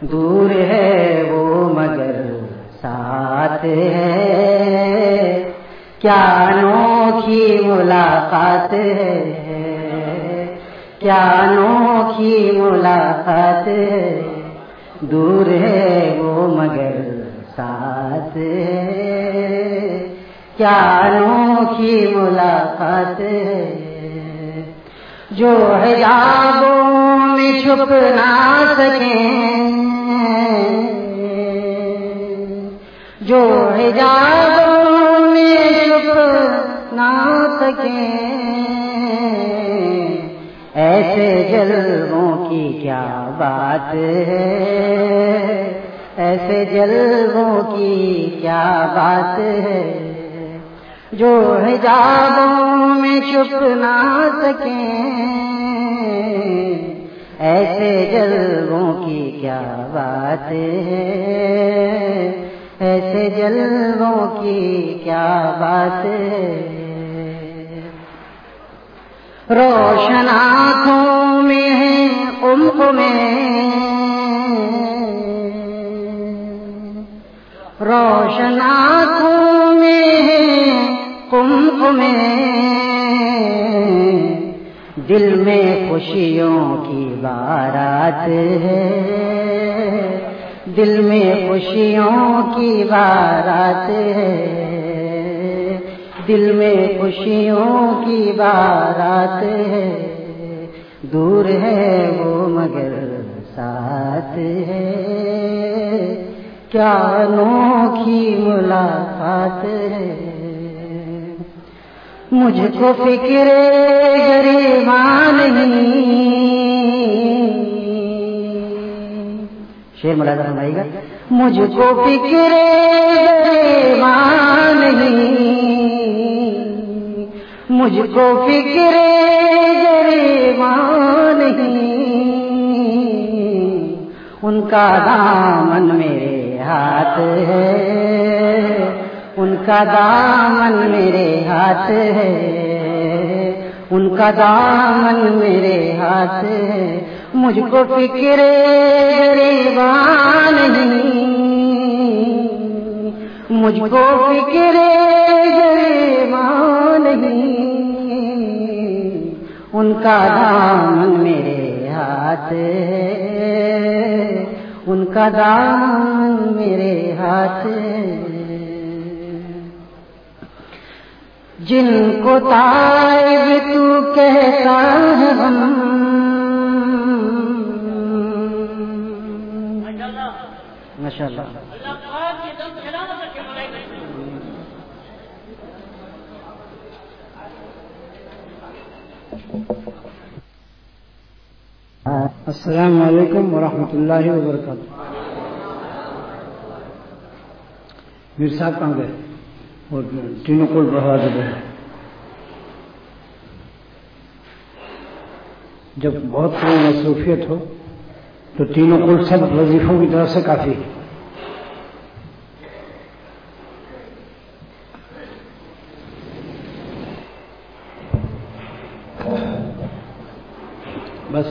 دور ہے وہ مگر ساتھ ہے، کیا انوکھی ملاقات ہے، کیا انوکھی ملاقات ہے، دور ہے وہ مگر ساتھ ہے، کیا انوکھی ملاقات ہے، جو حجابوں میں چھپ نہ سکیں، جو حجابوں میں چھپ نہ سکیں، ایسے جلووں کی کیا بات ہے، ایسے جلووں کی کیا بات ہے، جو حجابوں میں چھپ نہ سکیں، ایسے جلووں کی کیا بات ہے، ایسے جلووں کی کیا بات ہے، روشن آنکھوں میں ہے قمقمے، روشن آنکھوں میں ہے قمقمے، دل میں خوشیوں کی بارات ہے، دل میں خوشیوں کی بارات ہے، دل میں خوشیوں کی بارات ہے، دور ہے وہ مگر ساتھ ہے، کیا انوکھی ملاقات ہے، مجھ کو فکر گریباں نہیں، شعر ملاحظہ فرمائیے گا، مجھ کو فکر گریباں نہیں، مجھ کو فکر گریباں نہیں، ان کا دامن میرے ہاتھ ہے، ان کا دامن میرے ہاتھ ہے، ان کا دامن میرے ہاتھ ہے، مجھ کو فکر گریباں نہیں، مجھ کو فکر گریباں نہیں، ان کا دامن میرے ہاتھ ہے، ان کا دامن میرے ہاتھ ہے، جن کو طائب تو کہتا ہے غم، ماشاءاللہ، السلام علیکم ورحمۃ اللہ وبرکاتہ۔ میر صاحب کہاں گئے اور تینوں کو بڑھا دے گئے، جب بہت بڑی مصروفیت ہو تو تینوں کو سب وظیفوں کی طرف سے کافی ہے۔ بس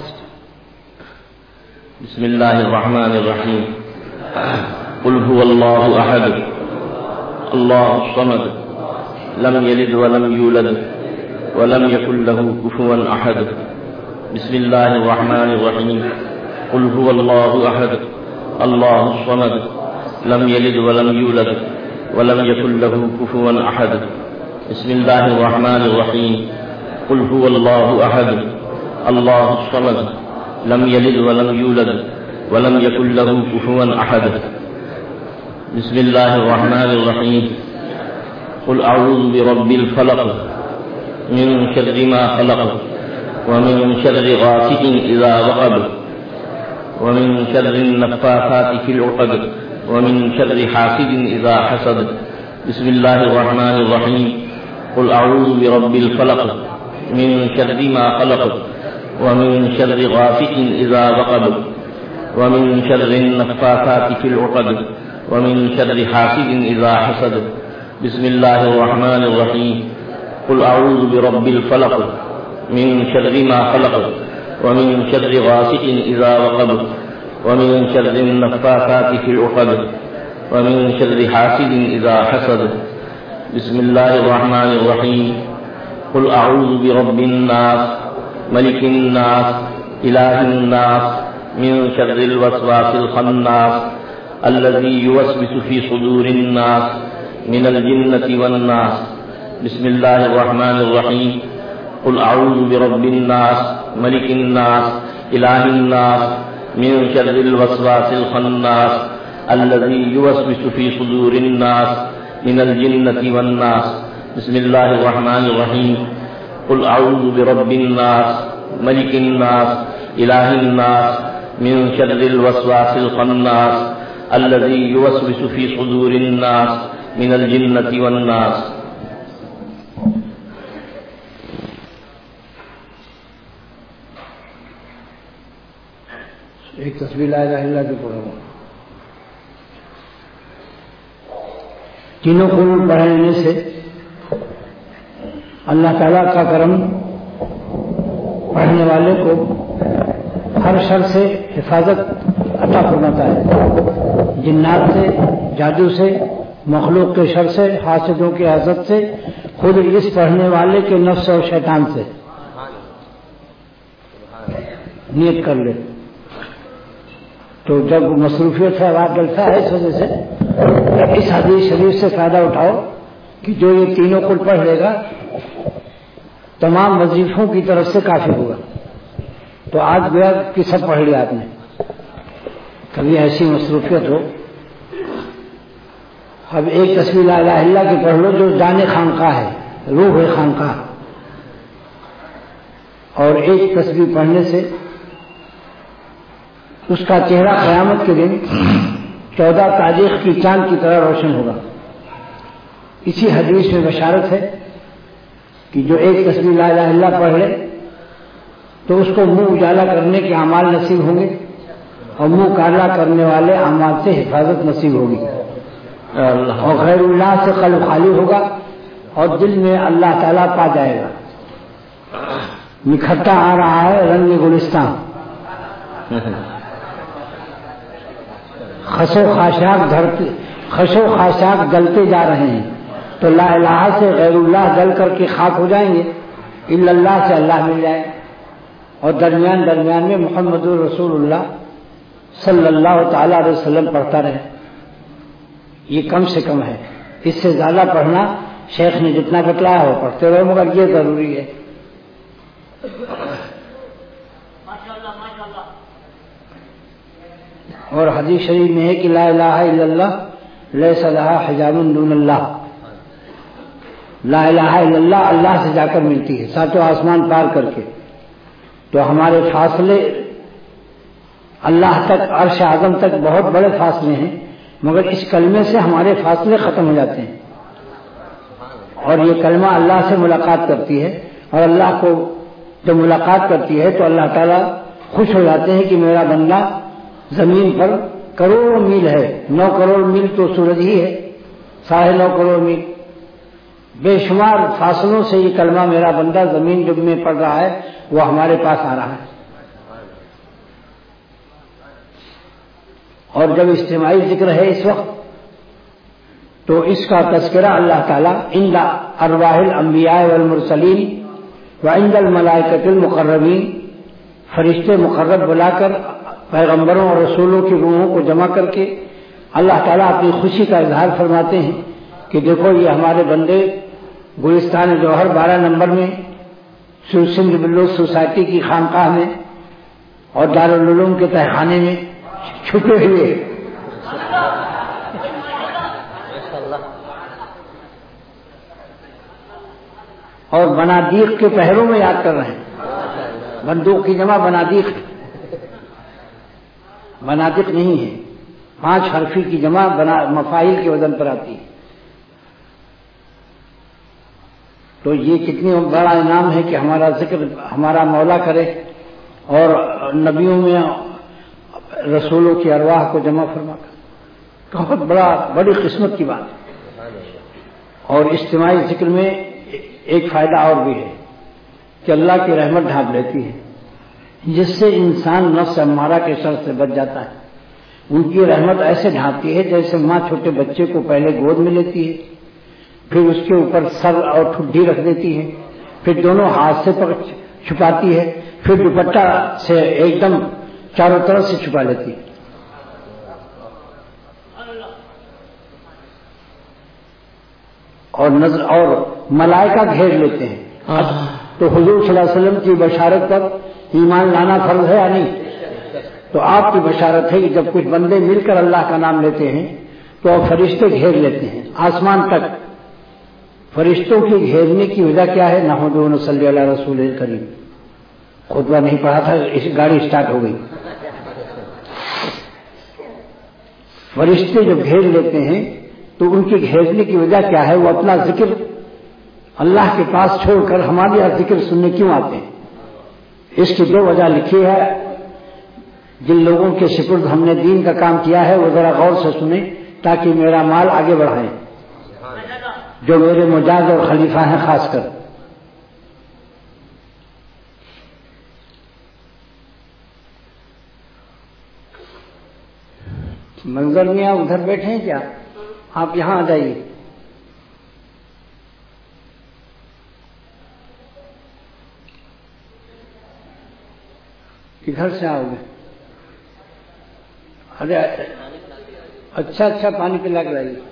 بسم اللہ الرحمن الرحیم، قل هو اللہ احد اللہ الصمد لم یلد ولم یولد ولم یکن له کفوا احد، بسم اللہ الرحمن الرحیم، قل هو اللہ احد اللہ الصمد لم یلد ولم یولد ولم یکن له کفوا احد، بسم اللہ الرحمن الرحیم، قل هو اللہ احد اللہ الصمد لم یلد ولم یولد ولم یکن له کفوا احد، بسم اللہ الرحمن الرحیم، قل اعوذ برب الفلق من شر ما خلق ومن شر غاسق اذا وقب ومن شر النفاثات في العقد ومن شر حاسد اذا حسد، بسم اللہ الرحمن الرحیم، قل اعوذ برب الفلق من شر ما خلق ومن شر غاسق اذا وقب ومن شر النفاثات في العقد ومن شر حاسد اذا حسد، بسم اللہ الرحمن الرحیم، قل اعوذ برب الفلق من شر ما خلق ومن شر غاسق اذا وقب ومن شر النفاثات في العقد ومن شر حاسد إذا حسد بسم الله الرحمن الرحيم قل أعوذ برب الناس ملك الناس إله الناس من شر الوسواس الخناس الذي يوسوس في صدور الناس من الجنة والناس بسم الله الرحمن الرحيم قل أعوذ برب الناس ملك الناس إله الناس من شر الوسواس الخناس الذي يوسوس في صدور الناس من الجنة والناس بسم الله الرحمن الرحيم قل أعوذ برب الناس ملك الناس إله الناس من شر الوسواس الخناس الذي يوسوس في صدور الناس من الجنة والناس. ایک تسبیح لا الہ الا اللہ کے پڑھو. تینوں قرآن پڑھنے سے اللہ تعالیٰ کا کرم پڑھنے والے کو ہر شر سے حفاظت عطا فرماتا ہے، جنات سے، جادو سے، مخلوق کے شر سے، حاسدوں کے حسد سے، خود اس پڑھنے والے کے نفس اور شیطان سے. نیت کر لے تو جب مصروفیت سے آواز ڈلتا ہے اس وجہ سے اس حدیث شریف سے فائدہ اٹھاؤ کہ جو یہ تینوں قل پڑھ لے گا تمام وظیفوں کی طرف سے کافی ہوگا. تو آج گیا کہ سب پڑھ لیا آپ نے. کبھی ایسی مصروفیت ہو اب ایک تسبیح لا الہ الا اللہ کی پڑھ لو جو جان خانقاہ ہے، روح ہے خانقاہ، اور ایک تسبیح پڑھنے سے اس کا چہرہ قیامت کے دن 14 تاریخ کی چاند کی طرح روشن ہوگا. اسی حدیث میں بشارت ہے کہ جو ایک تسبیح لا الہ الا اللہ پڑھ لے تو اس کو منہ اجالا کرنے کے اعمال نصیب ہوں گے اور منہ کالا کرنے والے اعمال سے حفاظت نصیب ہوگی، اور غیر اللہ سے قلب خالی ہوگا اور دل میں اللہ تعالیٰ پا جائے گا. نکھرتا آ رہا ہے رنگ گلستان، خشو خاشاک گلتے جا رہے ہیں تو لا الہ سے غیر اللہ گل کر کے خاک ہو جائیں گے، الا اللہ سے اللہ مل جائے، اور درمیان میں محمد رسول اللہ صلی اللہ تعالی علیہ وسلم پڑھتا رہے. یہ کم سے کم ہے، اس سے زیادہ پڑھنا شیخ نے جتنا بتلایا ہو پڑھتے رہو، مگر یہ ضروری ہے. اور حدیث شریف میں ہے کہ لا الہ الا اللہ لیس لہا حجاب دون اللہ. لا الہ الا اللہ اللہ سے جا کر ملتی ہے، ساتوں آسمان پار کر کے. تو ہمارے فاصلے اللہ تک، عرش اعظم تک بہت بڑے فاصلے ہیں، مگر اس کلمے سے ہمارے فاصلے ختم ہو جاتے ہیں. اور یہ کلمہ اللہ سے ملاقات کرتی ہے، اور اللہ کو جب ملاقات کرتی ہے تو اللہ تعالیٰ خوش ہو جاتے ہیں کہ میرا بندہ زمین پر کروڑ میل ہے، 9 کروڑ میل تو سورج ہی ہے، 9.5 کروڑ میل، بے شمار فاصلوں سے یہ کلمہ میرا بندہ زمین جب میں پڑھ رہا ہے وہ ہمارے پاس آ رہا ہے. اور جب اجتماعی ذکر ہے اس وقت تو اس کا تذکرہ اللہ تعالیٰ عند ارواح الانبیاء والمرسلین وعند الملائکۃ المقربین، فرشتے مقرب بلا کر پیغمبروں اور رسولوں کی روحوں کو جمع کر کے اللہ تعالیٰ اپنی خوشی کا اظہار فرماتے ہیں کہ دیکھو یہ ہمارے بندے گلستان جوہر 12 نمبر میں سندھ بلوچ سوسائٹی کی خانقاہ میں اور دارالعلوم کے تہخانے میں چھپے ہوئے، اور بنادیق کے پہروں میں یاد کر رہے ہیں. بندوق کی جمع بنادیق، بنادق نہیں ہے، 5 حرفی کی جمع مفاعیل کے وزن پر آتی ہے. تو یہ کتنی بڑا انعام ہے کہ ہمارا ذکر ہمارا مولا کرے اور نبیوں میں رسولوں کی ارواح کو جمع فرما کر، بہت بڑی قسمت کی بات ہے. اور اجتماعی ذکر میں ایک فائدہ اور بھی ہے کہ اللہ کی رحمت ڈھانپ لیتی ہے. جس سے انسان نفس امارہ کے شر سے بچ جاتا ہے. ان کی رحمت ایسے ڈھانپتی ہے جیسے ماں چھوٹے بچے کو پہلے گود میں لیتی ہے، پھر اس کے اوپر سر اور ٹھڈی رکھ دیتی ہے، پھر دونوں ہاتھ سے چھپاتی ہے، پھر دوپٹہ سے ایک دم چاروں طرف سے چھپا لیتی ہے. اور ملائکہ گھیر لیتے ہیں. تو حضور صلی اللہ علیہ وسلم کی بشارت پر ایمان لانا فرض ہے یا نہیں؟ تو آپ کی بشارت ہے کہ جب کچھ بندے مل کر اللہ کا نام لیتے ہیں تو فرشتے گھیر لیتے ہیں آسمان تک. فرشتوں کی گھیرنے کی وجہ کیا ہے؟ نحمدہ و نصلی علی رسول کریم. خطبہ نہیں پڑھا تھا، گاڑی اسٹارٹ ہو گئی. فرشتے جب گھیر لیتے ہیں تو ان کی گھیرنے کی وجہ کیا ہے؟ وہ اپنا ذکر اللہ کے پاس چھوڑ کر ہمارے یہاں ذکر سننے کیوں آتے ہیں؟ اس کی دو وجہ لکھی ہے. جن لوگوں کے سپرد ہم نے دین کا کام کیا ہے وہ ذرا غور سے سنیں تاکہ میرا مال آگے بڑھائیں، جو میرے مجاز اور خلیفہ ہیں خاص کر. منظر میں آپ ادھر بیٹھے ہیں کیا؟ آپ یہاں آ جائیے. کدھر سے آؤ گے؟ ارے اچھا پانی پلا کے لائیے.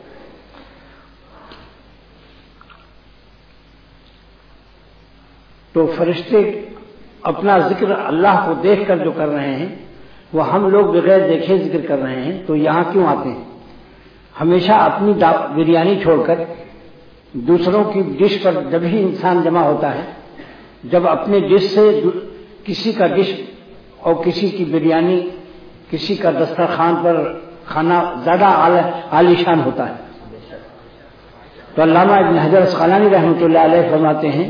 تو فرشتے اپنا ذکر اللہ کو دیکھ کر جو کر رہے ہیں وہ ہم لوگ بغیر دیکھے ذکر کر رہے ہیں. تو یہاں کیوں آتے ہیں؟ ہمیشہ اپنی بریانی چھوڑ کر دوسروں کی ڈش پر جب ہی انسان جمع ہوتا ہے، جب اپنے ڈش سے کسی کا ڈش اور کسی کی بریانی، کسی کا دسترخوان پر کھانا زیادہ عالیشان ہوتا ہے. تو علامہ ابن حجر اسقلانی رحمۃ اللہ علیہ فرماتے ہیں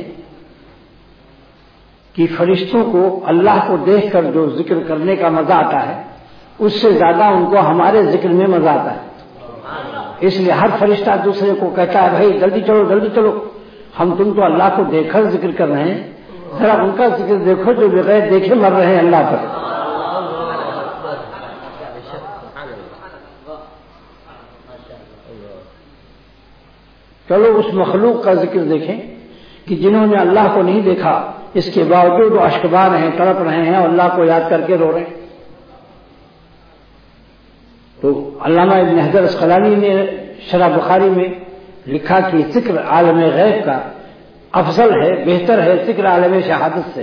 کہ فرشتوں کو اللہ کو دیکھ کر جو ذکر کرنے کا مزہ آتا ہے اس سے زیادہ ان کو ہمارے ذکر میں مزہ آتا ہے. اس لیے ہر فرشتہ دوسرے کو کہتا ہے بھائی جلدی چلو، ہم تم تو اللہ کو دیکھ کر ذکر کر رہے ہیں، ذرا ان کا ذکر دیکھو جو بغیر دیکھے مر رہے ہیں اللہ پر. چلو اس مخلوق کا ذکر دیکھیں کہ جنہوں نے اللہ کو نہیں دیکھا اس کے باوجود وہ اشکبار ہیں، تڑپ رہے ہیں اور اللہ کو یاد کر کے رو رہے ہیں. تو علامہ ابن حجر اسقلانی نے شرح بخاری میں لکھا کہ ذکر عالم غیب کا افضل ہے، بہتر ہے ذکر عالم شہادت سے.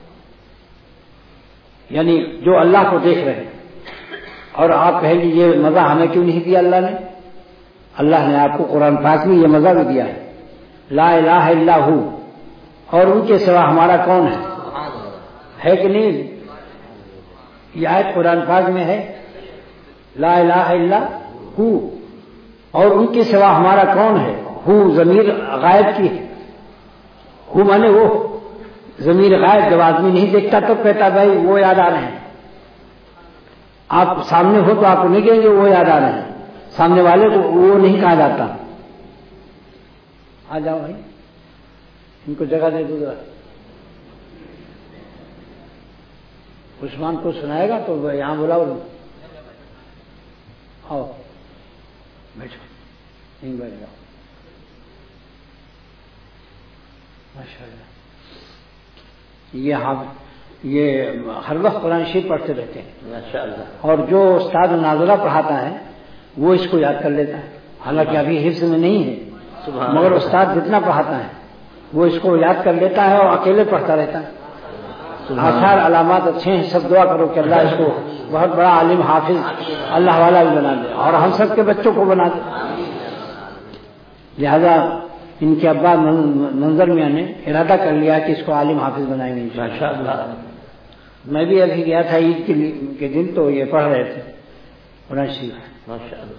یعنی جو اللہ کو دیکھ رہے ہیں. اور آپ کہیں گے یہ مزہ ہمیں کیوں نہیں دیا اللہ نے؟ اللہ نے آپ کو قرآن پاک میں یہ مزہ بھی دیا ہے. لا الہ الا ہو، اور ان کے سوا ہمارا کون ہے کہ نہیں؟ یہ آیت قرآن پاک میں ہے، لا الہ الا ہو، اور ان کے سوا ہمارا کون ہے. ہو ضمیر غائب کی ہے. ہو مانے وہ ضمیر غائب. جب آدمی نہیں دیکھتا تو کہتا بھائی وہ یاد آ رہے ہیں. آپ سامنے ہو تو آپ کو نہیں کہیں گے وہ یاد آ رہے ہیں، سامنے والے کو وہ نہیں کہا جاتا. آ جاؤ بھائی، ان کو جگہ دے دو ذرا. عثمان کو سنائے گا تو یہاں بلاؤ. آؤ بیٹھو، نہیں بیٹھ جاؤ. ماشاء اللہ. یہ ہر وقت قرآن شریف پڑھتے رہتے ہیں ماشاء اللہ. اور جو استاد نازلہ پڑھاتا ہے وہ اس کو یاد کر لیتا ہے، حالانکہ ابھی حفظ میں نہیں ہے، مگر استاد جتنا پڑھاتا ہے وہ اس کو یاد کر لیتا ہے اور اکیلے پڑھتا رہتا ہے. آثار علامات اچھے ہیں. سب دعا کرو کہ اللہ اس کو بہت بڑا عالم حافظ اللہ والا بھی بنا دے اور ہم سب کے بچوں کو بنا دے. لہذا ان کے ابا منظر میاں نے ارادہ کر لیا کہ اس کو عالم حافظ بنائیں گے ماشاء اللہ. میں بھی ابھی گیا تھا عید کے دن تو یہ پڑھ رہے تھے قرآن شریف ماشاء اللہ.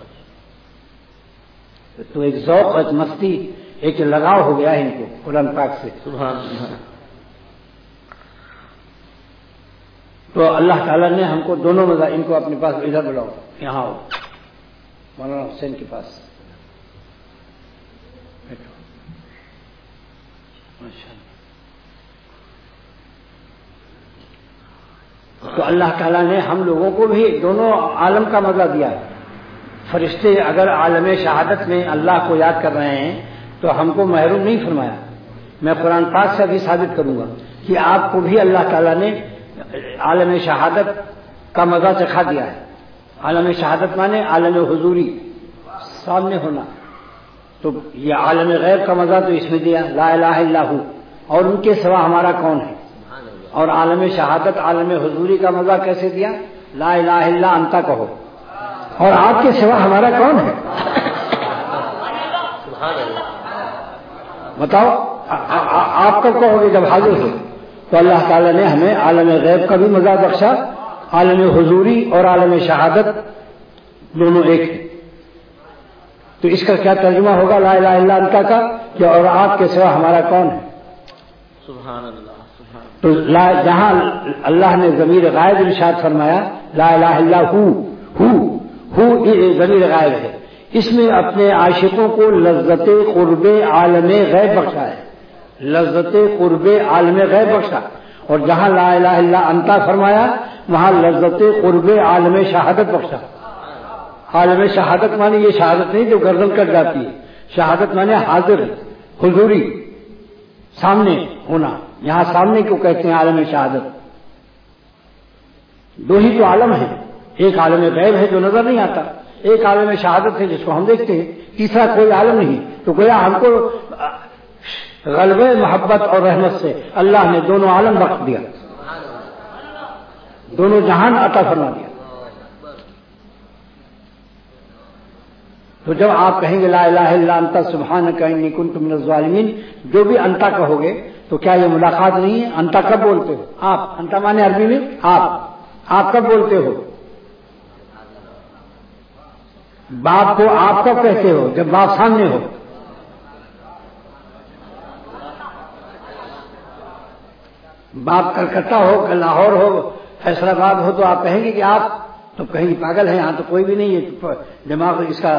تو ایک ذوق، ایک مستی، ایک لگاؤ ہو گیا ہے ان کو قرآن پاک سے. سبحان اللہ. تو اللہ تعالیٰ نے ہم کو دونوں مزہ، ان کو اپنے پاس ادھر بلاؤ، یہاں آؤ مولانا حسین کے پاس بیٹھو. ماشاء اللہ. تو اللہ تعالیٰ نے ہم لوگوں کو بھی دونوں عالم کا مزہ دیا ہے. فرشتے اگر عالم شہادت میں اللہ کو یاد کر رہے ہیں تو ہم کو محروم نہیں فرمایا. میں قرآن پاک سے بھی ثابت کروں گا کہ آپ کو بھی اللہ تعالیٰ نے عالم شہادت کا مزہ چکھا دیا ہے. عالم شہادت مانے عالم حضوری، سامنے ہونا. تو یہ عالم غیب کا مزہ تو اس میں دیا، لا الہ الا ہو، اور ان کے سوا ہمارا کون ہے. اور عالم شہادت عالم حضوری کا مزہ کیسے دیا؟ لا الہ الا انت کہو، اور آپ کے سوا ہمارا کون ہے. بتاؤ آپ کب کہو گے جب حاضر ہو. تو اللہ تعالیٰ نے ہمیں عالم غیب کا بھی مزہ بخشا، عالم حضوری اور عالم شہادت دونوں ایک ہیں. تو اس کا کیا ترجمہ ہوگا لا الہ الا انت کا کہ اور آپ کے سوا ہمارا کون ہے. سبحان اللہ. تو جہاں اللہ نے ضمیر غائب ارشاد فرمایا لا الہ الا ہو ضمیر غائب ہے، اس میں اپنے عاشقوں کو لذت قرب عالم غیب بخشا ہے، لذت قرب عالم غیب بخشا. اور جہاں لا الہ الا انت فرمایا وہاں لذت قرب عالم شہادت بخشا. عالم شہادت مانے یہ شہادت نہیں جو گردن کٹ جاتی ہے، شہادت مانے حاضر حضوری، سامنے ہونا. یہاں سامنے کو کہتے ہیں عالم شہادت. دو ہی تو عالم ہیں، ایک عالم غیب ہے جو نظر نہیں آتا، ایک عالم شہادت ہے جس کو ہم دیکھتے ہیں، تیسرا کوئی عالم نہیں. تو گویا ہم کو غلبہ محبت اور رحمت سے اللہ نے دونوں عالم بخش دیا، دونوں جہان عطا فرما دیا. تو جب آپ کہیں گے لا الہ الا انت سبحانک انی کنت من الظالمین، جو بھی انتا کہو گے تو کیا یہ ملاقات نہیں ہے؟ انتا کب بولتے ہو آپ؟ انتا مانے عربی میں آپ کب بولتے ہو؟ باپ کو آپ کب کہتے ہو؟ جب باپ سامنے ہو. باپ کلکتہ ہو، لاہور ہو، فیصل آباد ہو تو آپ کہیں گے کہ آپ، تو کہیں گے پاگل ہیں، یہاں تو کوئی بھی نہیں ہے، دماغ اس کا.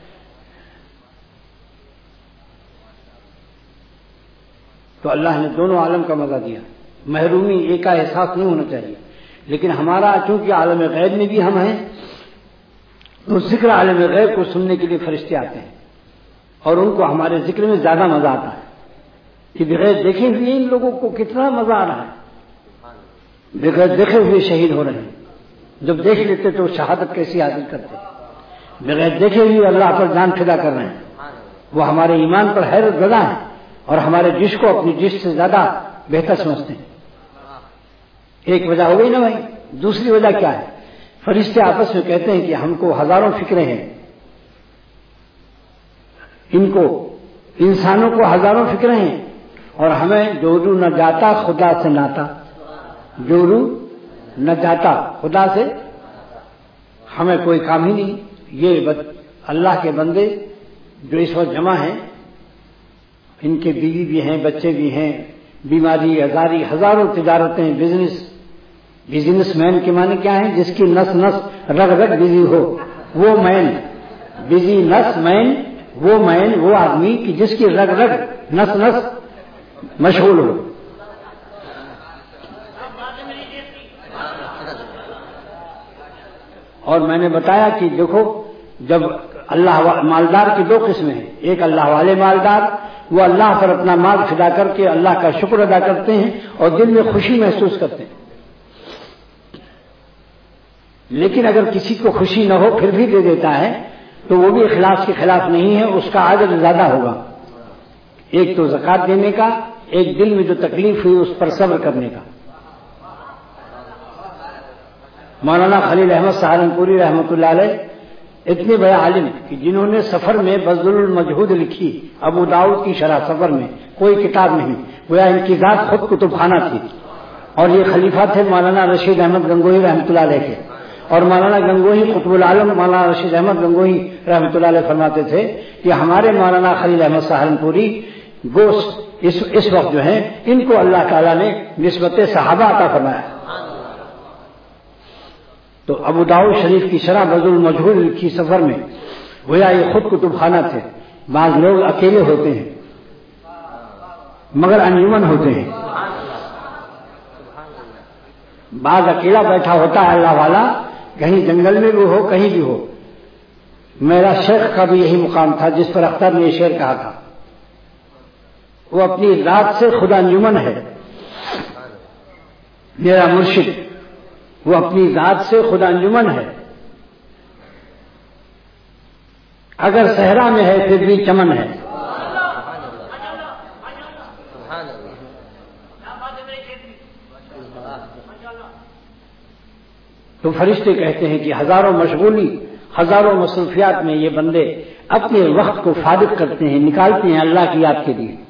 تو اللہ نے دونوں عالم کا مزہ دیا. محرومی ایک کا احساس نہیں ہونا چاہیے. لیکن ہمارا چونکہ عالم غیب میں بھی ہم ہیں تو ذکر عالم غیب کو سننے کے لیے فرشتے آتے ہیں اور ان کو ہمارے ذکر میں زیادہ مزہ آتا ہے کہ بغیر دیکھے ہوئے ان لوگوں کو کتنا مزہ آ رہا ہے، بغیر دیکھے ہوئے شہید ہو رہے ہیں. جب دیکھ لیتے تو شہادت کیسی حاصل کرتے. بغیر دیکھے ہوئے اللہ پر جان فدا کر رہے ہیں. وہ ہمارے ایمان پر حیرت زدہ ہیں اور ہمارے جسم کو اپنی جسم سے زیادہ بہتر سمجھتے ہیں. ایک وجہ ہو گئی نا بھائی. دوسری وجہ کیا ہے؟ فرشتے آپس میں کہتے ہیں کہ ہم کو ہزاروں فکریں ہیں، ان کو انسانوں کو ہزاروں فکریں ہیں، اور ہمیں جورو نہ جاتا خدا سے ناتا، جورو نہ جاتا خدا سے ہمیں کوئی کام ہی نہیں. یہ اللہ کے بندے جو اس وقت جمع ہیں، ان کے بیوی بھی ہیں، بچے بھی ہیں، بیماری ازاری، ہزاروں تجارتیں، بزنس مین کے معنی کیا ہے؟ جس کی نس نس رگ رگ بزی ہو، وہ مین. بزی نس مین، وہ مین وہ آدمی کہ جس کی رگ رگ نس نس مشغول ہو. اور میں نے بتایا کہ دیکھو جب اللہ مالدار کی دو قسمیں ہیں، ایک اللہ والے مالدار، وہ اللہ پر اپنا مال فدا کر کے اللہ کا شکر ادا کرتے ہیں اور دل میں خوشی محسوس کرتے ہیں. لیکن اگر کسی کو خوشی نہ ہو پھر بھی دے دیتا ہے تو وہ بھی اخلاص کے خلاف نہیں ہے، اس کا اجر زیادہ ہوگا. ایک تو زکوٰۃ دینے کا، ایک دل میں جو تکلیف ہوئی اس پر صبر کرنے کا. مولانا خلیل احمد سہارنپوری رحمۃ اللہ علیہ اتنے بڑے عالم کہ جنہوں نے سفر میں بذل المجہود لکھی، ابو داؤد کی شرح سفر میں، کوئی کتاب نہیں، گویا ان کی ذات خود کتب خانہ تھی. اور یہ خلیفہ تھے مولانا رشید احمد گنگوہی رحمۃ اللہ علیہ کے. اور مولانا گنگوہی قطب العالم مولانا رشید احمد گنگوہی رحمۃ اللہ علیہ فرماتے تھے کہ ہمارے مولانا خلیل احمد سہارنپوری گوشت اس وقت جو ہیں ان کو اللہ تعالیٰ نے نسبت صحابہ عطا فرمایا. تو ابو داؤد شریف کی شرح بذل المجہود لکھی سفر میں، گویا یہ خود کتب خانہ تھے. بعض لوگ اکیلے ہوتے ہیں مگر انجمن ہوتے ہیں. بعض اکیلا بیٹھا ہوتا ہے اللہ والا، کہیں جنگل میں بھی ہو کہیں بھی ہو. میرا شیخ کا بھی یہی مقام تھا جس پر اختر نے یہ شعر کہا تھا. وہ اپنی ذات سے خدا انجمن ہے. میرا مرشد وہ اپنی ذات سے خدا انجمن ہے. اگر صحرا میں ہے پھر بھی چمن ہے. تو فرشتے کہتے ہیں کہ ہزاروں مشغولی، ہزاروں مصروفیات میں یہ بندے اپنے وقت کو فارغ کرتے ہیں، نکالتے ہیں اللہ کی یاد کے لیے.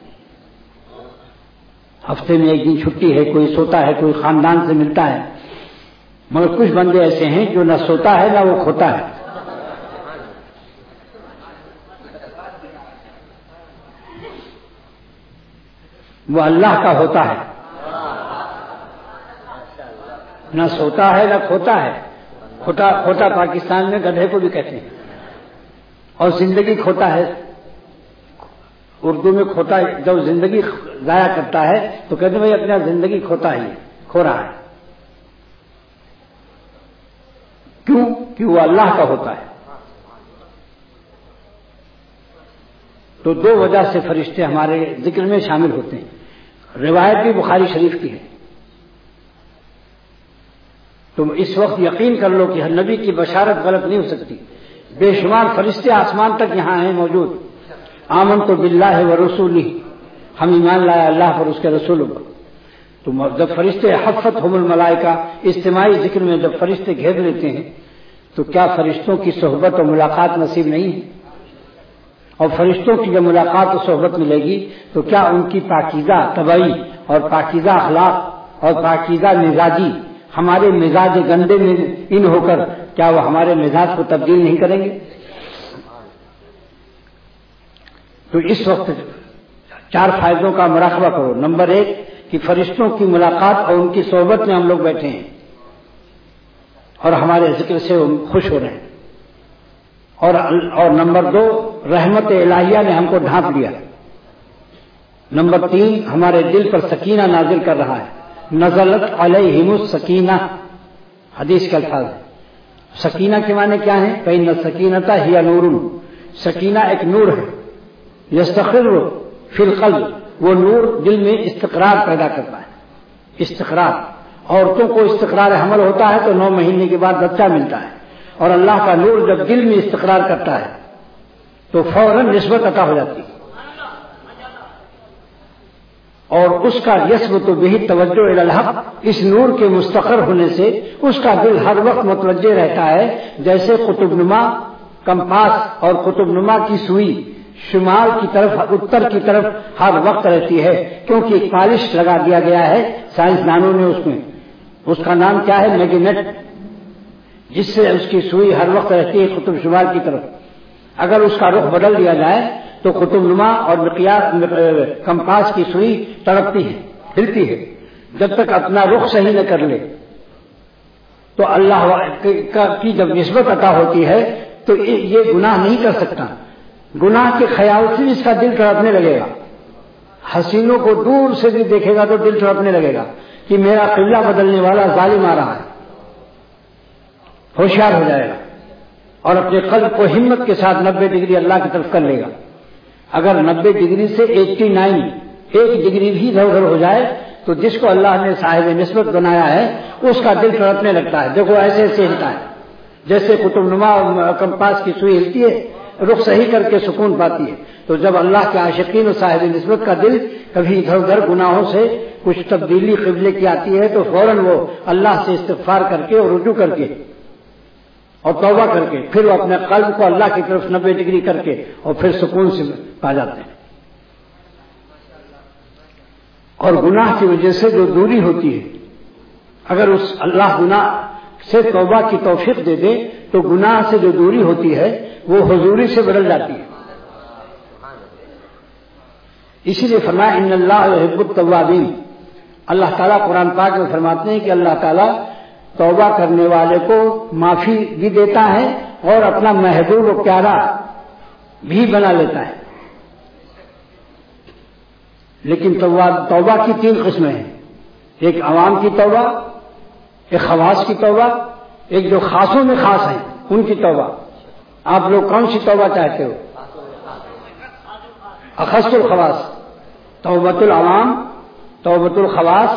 ہفتے میں ایک دن چھٹی ہے، کوئی سوتا ہے، کوئی خاندان سے ملتا ہے، مگر کچھ بندے ایسے ہیں جو نہ سوتا ہے نہ وہ کھوتا ہے. وہ اللہ کا ہوتا ہے، نہ سوتا ہے نہ کھوتا ہے. کھوتا پاکستان میں گدھے کو بھی کہتے ہیں، اور زندگی کھوتا ہے. اردو میں کھوتا جب زندگی ضائع کرتا ہے تو کہتے ہیں بھائی اپنا زندگی کھوتا ہی کھو رہا ہے. کیوں؟ کہ وہ اللہ کا ہوتا ہے. تو دو وجہ سے فرشتے ہمارے ذکر میں شامل ہوتے ہیں. روایت بھی بخاری شریف کی ہے. تم اس وقت یقین کر لو کہ ہر نبی کی بشارت غلط نہیں ہو سکتی. بے شمار فرشتے آسمان تک یہاں ہیں موجود. آمنت باللہ ورسولہ، ہم ایمان لائے اللہ پر، اس کے رسولوں پر. تو جب فرشتے حفتہم الملائکہ اجتماعی ذکر میں جب فرشتے گھیر لیتے ہیں تو کیا فرشتوں کی صحبت اور ملاقات نصیب نہیں ہے؟ اور فرشتوں کی جب ملاقات اور صحبت ملے گی تو کیا ان کی پاکیزہ طبعی اور پاکیزہ اخلاق اور پاکیزہ مزاجی ہمارے مزاج گندے میں ان ہو کر کیا وہ ہمارے مزاج کو تبدیل نہیں کریں گے؟ تو اس وقت 4 فائدوں کا مراقبہ کرو. نمبر 1 کہ فرشتوں کی ملاقات اور ان کی صحبت میں ہم لوگ بیٹھے ہیں اور ہمارے ذکر سے خوش ہو رہے ہیں. اور نمبر 2 رحمت الہیہ نے ہم کو ڈھانپ لیا. نمبر 3 ہمارے دل پر سکینہ نازل کر رہا ہے. نزلت علیہم السکینہ، حدیث کے الفاظ ہے. سکینہ کے معنی کیا ہے؟ فإن السکینۃ ہی نور، سکینہ ایک نور ہے. یستقر فی القلب، وہ نور دل میں استقرار پیدا کرتا ہے. استقرار، عورتوں کو استقرار حمل ہوتا ہے تو 9 مہینے کے بعد بچہ ملتا ہے، اور اللہ کا نور جب دل میں استقرار کرتا ہے تو فوراً نسبت عطا ہو جاتی ہے. اور اس کا یثبت بہ توجہ الی الحق، اس نور کے مستقر ہونے سے اس کا دل ہر وقت متوجہ رہتا ہے. جیسے قطب نما کمپاس اور قطب نما کی سوئی شمال کی طرف اتر کی طرف ہر وقت رہتی ہے، کیونکہ ایک پالش لگا دیا گیا ہے سائنسدانوں نے اس میں. اس کا نام کیا ہے؟ میگنیٹ، جس سے اس کی سوئی ہر وقت رہتی ہے قطب شمال کی طرف. اگر اس کا رخ بدل دیا جائے تو قطب نما اور کمپاس کی سوئی تڑپتی ہے، ہلتی ہے. جب تک اپنا رخ صحیح نہ کر لے تو اللہ کی جب نسبت عطا ہوتی ہے تو یہ گناہ نہیں کر سکتا. گناہ کے خیال سے اس کا دل تڑپنے لگے گا. حسینوں کو دور سے بھی دیکھے گا تو دل تڑپنے لگے گا کہ میرا قبلہ بدلنے والا ظالم آ رہا ہے. ہوشیار ہو جائے گا اور اپنے قلب کو ہمت کے ساتھ 90 ڈگری اللہ کی طرف کر لے گا. اگر 90 ڈگری سے 89 1 ڈگری بھی ادھر ادھر ہو جائے تو جس کو اللہ نے صاحب نسبت بنایا ہے اس کا دل تڑپنے لگتا ہے. دیکھو ایسے ایسے ہلتا ہے جیسے قطب نما اور کمپاس کی سوئی ہلتی ہے، رخ صحیح کر کے سکون پاتی ہے. تو جب اللہ کے عاشقین و صاحب نسبت کا دل کبھی ادھر ادھر گناہوں سے کچھ تبدیلی قبلے کی آتی ہے تو فوراً وہ اللہ سے استغفار کر کے اور رجوع کر کے اور توبہ کر کے پھر وہ اپنے قلب کو اللہ کی طرف 90 ڈگری کر کے اور پھر سکون سے پا جاتے ہیں. اور گناہ کی وجہ سے جو دوری ہوتی ہے، اگر اس اللہ گناہ سے توبہ کی توفیق دے دے تو گناہ سے جو دوری ہوتی ہے وہ حضوری سے بدل جاتی ہے. اسی لیے فرمایا ان اللہ یحب التوابین. اللہ تعالیٰ قرآن پاک میں فرماتے ہیں کہ اللہ تعالیٰ توبہ کرنے والے کو معافی بھی دیتا ہے اور اپنا محبوب و پیارا بھی بنا لیتا ہے. لیکن توبہ کی 3 قسمیں ہیں. ایک عوام کی توبہ، ایک خواص کی توبہ، ایک جو خاصوں میں خاص ہیں ان کی توبہ. آپ لوگ کون سی توبہ چاہتے ہو؟ اخص الخواص، توبۃ العوام، توبۃ الخواص،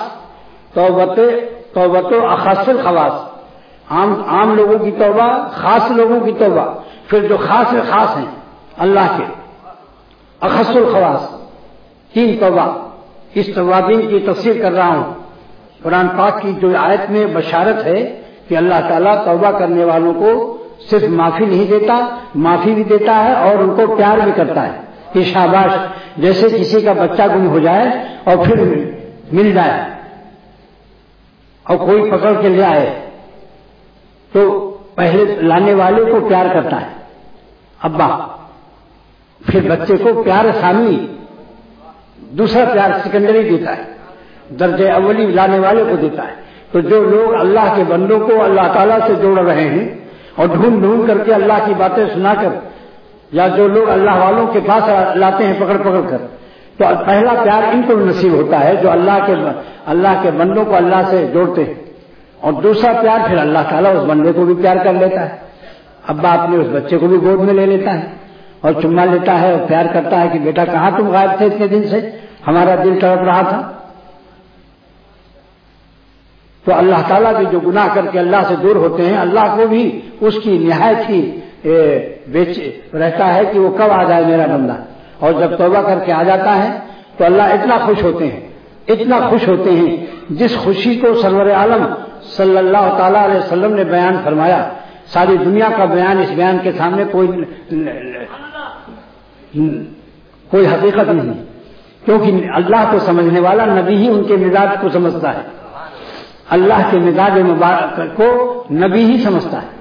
توبۃ اخص الخواص. عام لوگوں کی توبہ، خاص لوگوں کی توبہ، پھر جو خاص میں خاص ہیں اللہ کے اخص الخواص. 3 توبہ. اس توابین کی تفسیر کر رہا ہوں. قرآن پاک کی جو آیت میں بشارت ہے کہ اللہ تعالیٰ توبہ کرنے والوں کو صرف معافی نہیں دیتا، معافی بھی دیتا ہے اور ان کو پیار بھی کرتا ہے. یہ شاباش. جیسے کسی کا بچہ گم ہو جائے اور پھر مل جائے اور کوئی پکڑ کے لے آئے تو پہلے لانے والے کو پیار کرتا ہے ابا، پھر بچے کو پیار ثانی، دوسرا پیار سیکنڈری دیتا ہے، درجے اولی لانے والے کو دیتا ہے. تو جو لوگ اللہ کے بندوں کو اللہ تعالیٰ سے جوڑ رہے ہیں اور ڈھونڈ ڈھونڈ کر کے اللہ کی باتیں سنا کر، یا جو لوگ اللہ والوں کے پاس لاتے ہیں پکڑ پکڑ کر، تو پہلا پیار ان کو نصیب ہوتا ہے جو اللہ کے بندوں کو اللہ سے جوڑتے ہیں. اور دوسرا پیار پھر اللہ تعالیٰ اس بندے کو بھی پیار کر لیتا ہے. ابا اپنے اس بچے کو بھی گود میں لے لیتا ہے اور چما لیتا ہے اور پیار کرتا ہے کہ بیٹا کہاں تم غائب تھے اتنے دن سے، ہمارا دل تڑپ رہا تھا. تو اللہ تعالیٰ بھی جو گناہ کر کے اللہ سے دور ہوتے ہیں، اللہ کو بھی اس کی نہایت ہی رہتا ہے کہ وہ کب آ جائے میرا بندہ. اور جب توبہ کر کے آ جاتا ہے تو اللہ اتنا خوش ہوتے ہیں، اتنا خوش ہوتے ہیں، جس خوشی کو سرور عالم صلی اللہ تعالی علیہ وسلم نے بیان فرمایا. ساری دنیا کا بیان اس بیان کے سامنے کوئی حقیقت نہیں، کیونکہ اللہ کو سمجھنے والا نبی ہی ان کے مزاج کو سمجھتا ہے. اللہ کے مزاج مبارک کو نبی ہی سمجھتا ہے.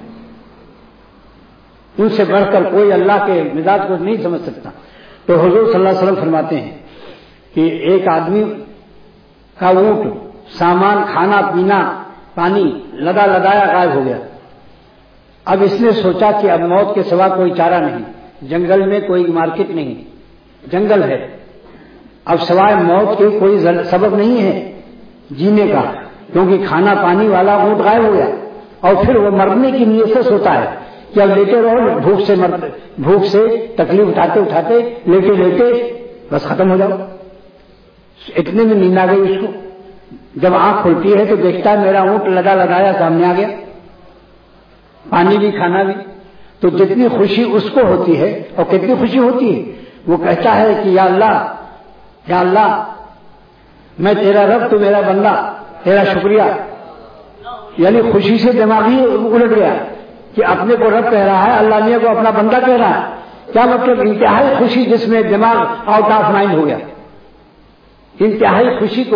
ان سے بڑھ کر کوئی اللہ کے مزاج کو نہیں سمجھ سکتا. تو حضور صلی اللہ علیہ وسلم فرماتے ہیں کہ ایک آدمی کا اونٹ، سامان، کھانا پینا، پانی لدا لدایا غائب ہو گیا. اب اس نے سوچا کہ اب موت کے سوا کوئی چارہ نہیں، جنگل میں کوئی مارکیٹ نہیں، جنگل ہے، اب سوائے موت کے کوئی سبب نہیں ہے جینے کا، کیونکہ کھانا پانی والا اونٹ غائب ہو گیا. اور پھر وہ مرنے کی نیت سے سوتا ہے کہ اب لیٹے رہو، بھوک سے تکلیف اٹھاتے اٹھاتے لیٹے لیٹے بس ختم ہو جاؤ. اتنے میں نیند آ گئی اس کو. جب آنکھ کھلتی ہے تو دیکھتا ہے میرا اونٹ لدا لدایا سامنے آ گیا، پانی بھی کھانا بھی. تو جتنی خوشی اس کو ہوتی ہے اور کتنی خوشی ہوتی ہے، وہ کہتا ہے کہ یا اللہ میں تیرا رب، تو میرا بندہ، تیرا شکریہ. یعنی خوشی سے دماغ ہی الٹ گیا کہ اپنے کو رب کہہ رہا ہے، اللہ میاں کو اپنا بندہ کہہ رہا ہے. کیا مطلب؟ انتہائی خوشی جس میں دماغ آؤٹ آف مائنڈ ہو گیا. انتہائی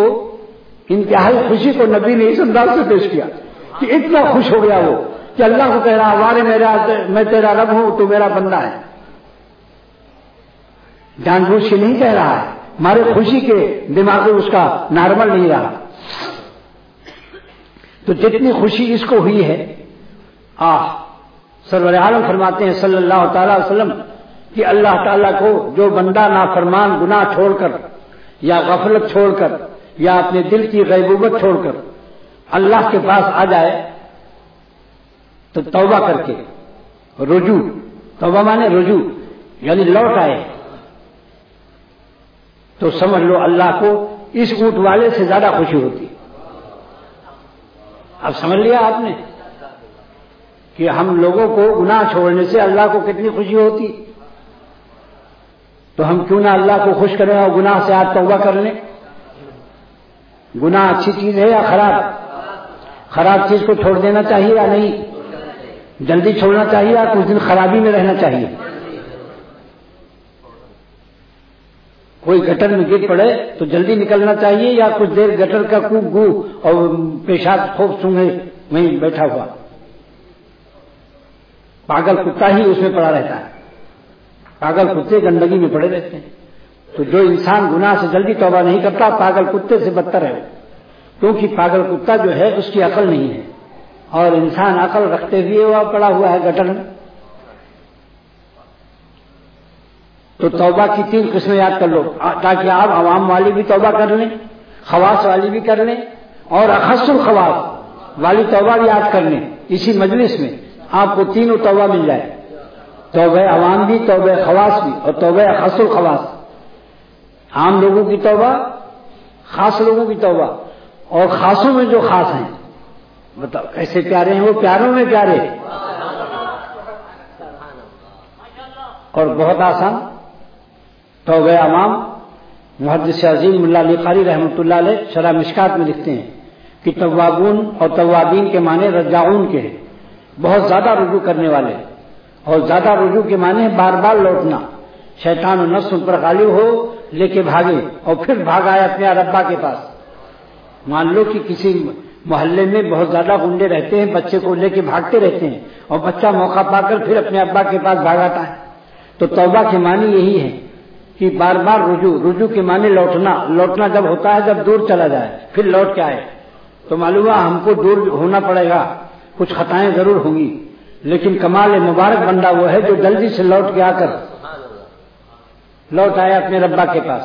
خوشی کو نبی نے اس انداز سے پیش کیا کہ اتنا خوش ہو گیا وہ کہ اللہ کو کہہ رہا ہے میں تیرا رب ہوں، تو میرا بندہ ہے. جان بوجھ کے نہیں کہہ رہا ہے، ہمارے خوشی کے دماغ اس کا نارمل نہیں رہا. تو جتنی خوشی اس کو ہوئی ہے، سرور عالم فرماتے ہیں صلی اللہ تعالی وسلم کہ اللہ تعالیٰ کو جو بندہ نافرمان گناہ چھوڑ کر یا غفلت چھوڑ کر یا اپنے دل کی غیبوبت چھوڑ کر اللہ کے پاس آ جائے تو توبہ کر کے رجوع، توبہ مانے رجوع یعنی لوٹ آئے، تو سمجھ لو اللہ کو اس اونٹ والے سے زیادہ خوشی ہوتی. اب سمجھ لیا آپ نے کہ ہم لوگوں کو گناہ چھوڑنے سے اللہ کو کتنی خوشی ہوتی. تو ہم کیوں نہ اللہ کو خوش کریں اور گناہ سے آج توبہ کر لیں. گناہ اچھی چیز ہے یا خراب چیز کو چھوڑ دینا چاہیے یا نہیں؟ جلدی چھوڑنا چاہیے یا کچھ دن خرابی میں رہنا چاہیے؟ کوئی گٹر میں گر پڑے تو جلدی نکلنا چاہیے یا کچھ دیر گٹر کا کوک گو اور پیشاب خوب سونگے وہیں بیٹھا ہوا؟ پاگل کتا ہی اس میں پڑا رہتا ہے، پاگل کتے گندگی میں پڑے رہتے ہیں. تو جو انسان گناہ سے جلدی توبہ نہیں کرتا پاگل کتے سے بدتر ہے، کیونکہ پاگل کتا جو ہے اس کی عقل نہیں ہے اور انسان عقل رکھتے ہوئے وہ پڑا ہوا ہے گٹر میں. تو توبہ کی 3 قسمیں یاد کر لو تاکہ آپ عوام والی بھی توبہ کر لیں، خواص والی بھی کر لیں اور اخص الخواص والی توبہ یاد کرنے اسی مجلس میں آپ کو تینوں توبہ مل جائے، توبہ عوام بھی، توبہ خواص بھی، اور توبہ خاص الخواص، عام لوگوں کی توبہ، خاص لوگوں کی توبہ، اور خاصوں میں جو خاص ہیں، بتاؤ کیسے پیارے ہیں وہ، پیاروں میں پیارے، اور بہت آسان توبہ عوام۔ محدث عظیم ملا علی قاری رحمۃ اللہ علیہ شرح مشکات میں لکھتے ہیں کہ توابون اور توابین کے معنی رجاعون کے ہیں، بہت زیادہ رجوع کرنے والے، اور زیادہ رجوع کے معنی بار بار لوٹنا، شیطان و نفس ان پر غالب ہو لے کے بھاگے اور پھر بھاگ آئے اپنے ربا کے پاس۔ مان لو کہ کسی محلے میں بہت زیادہ گنڈے رہتے ہیں، بچے کو لے کے بھاگتے رہتے ہیں، اور بچہ موقع پا کر پھر اپنے ابا کے پاس بھاگ آتا ہے۔ تو توبہ کے معنی یہی ہے کہ بار بار رجوع کے معنی لوٹنا جب ہوتا ہے جب دور چلا جائے پھر لوٹ کے آئے۔ تو معلوم ہوا ہم کو دور ہونا پڑے گا، کچھ خطائیں ضرور ہوں گی، لیکن کمال مبارک بندہ وہ ہے جو جلدی سے لوٹ کے آ کر لوٹ آیا اپنے ربا کے پاس۔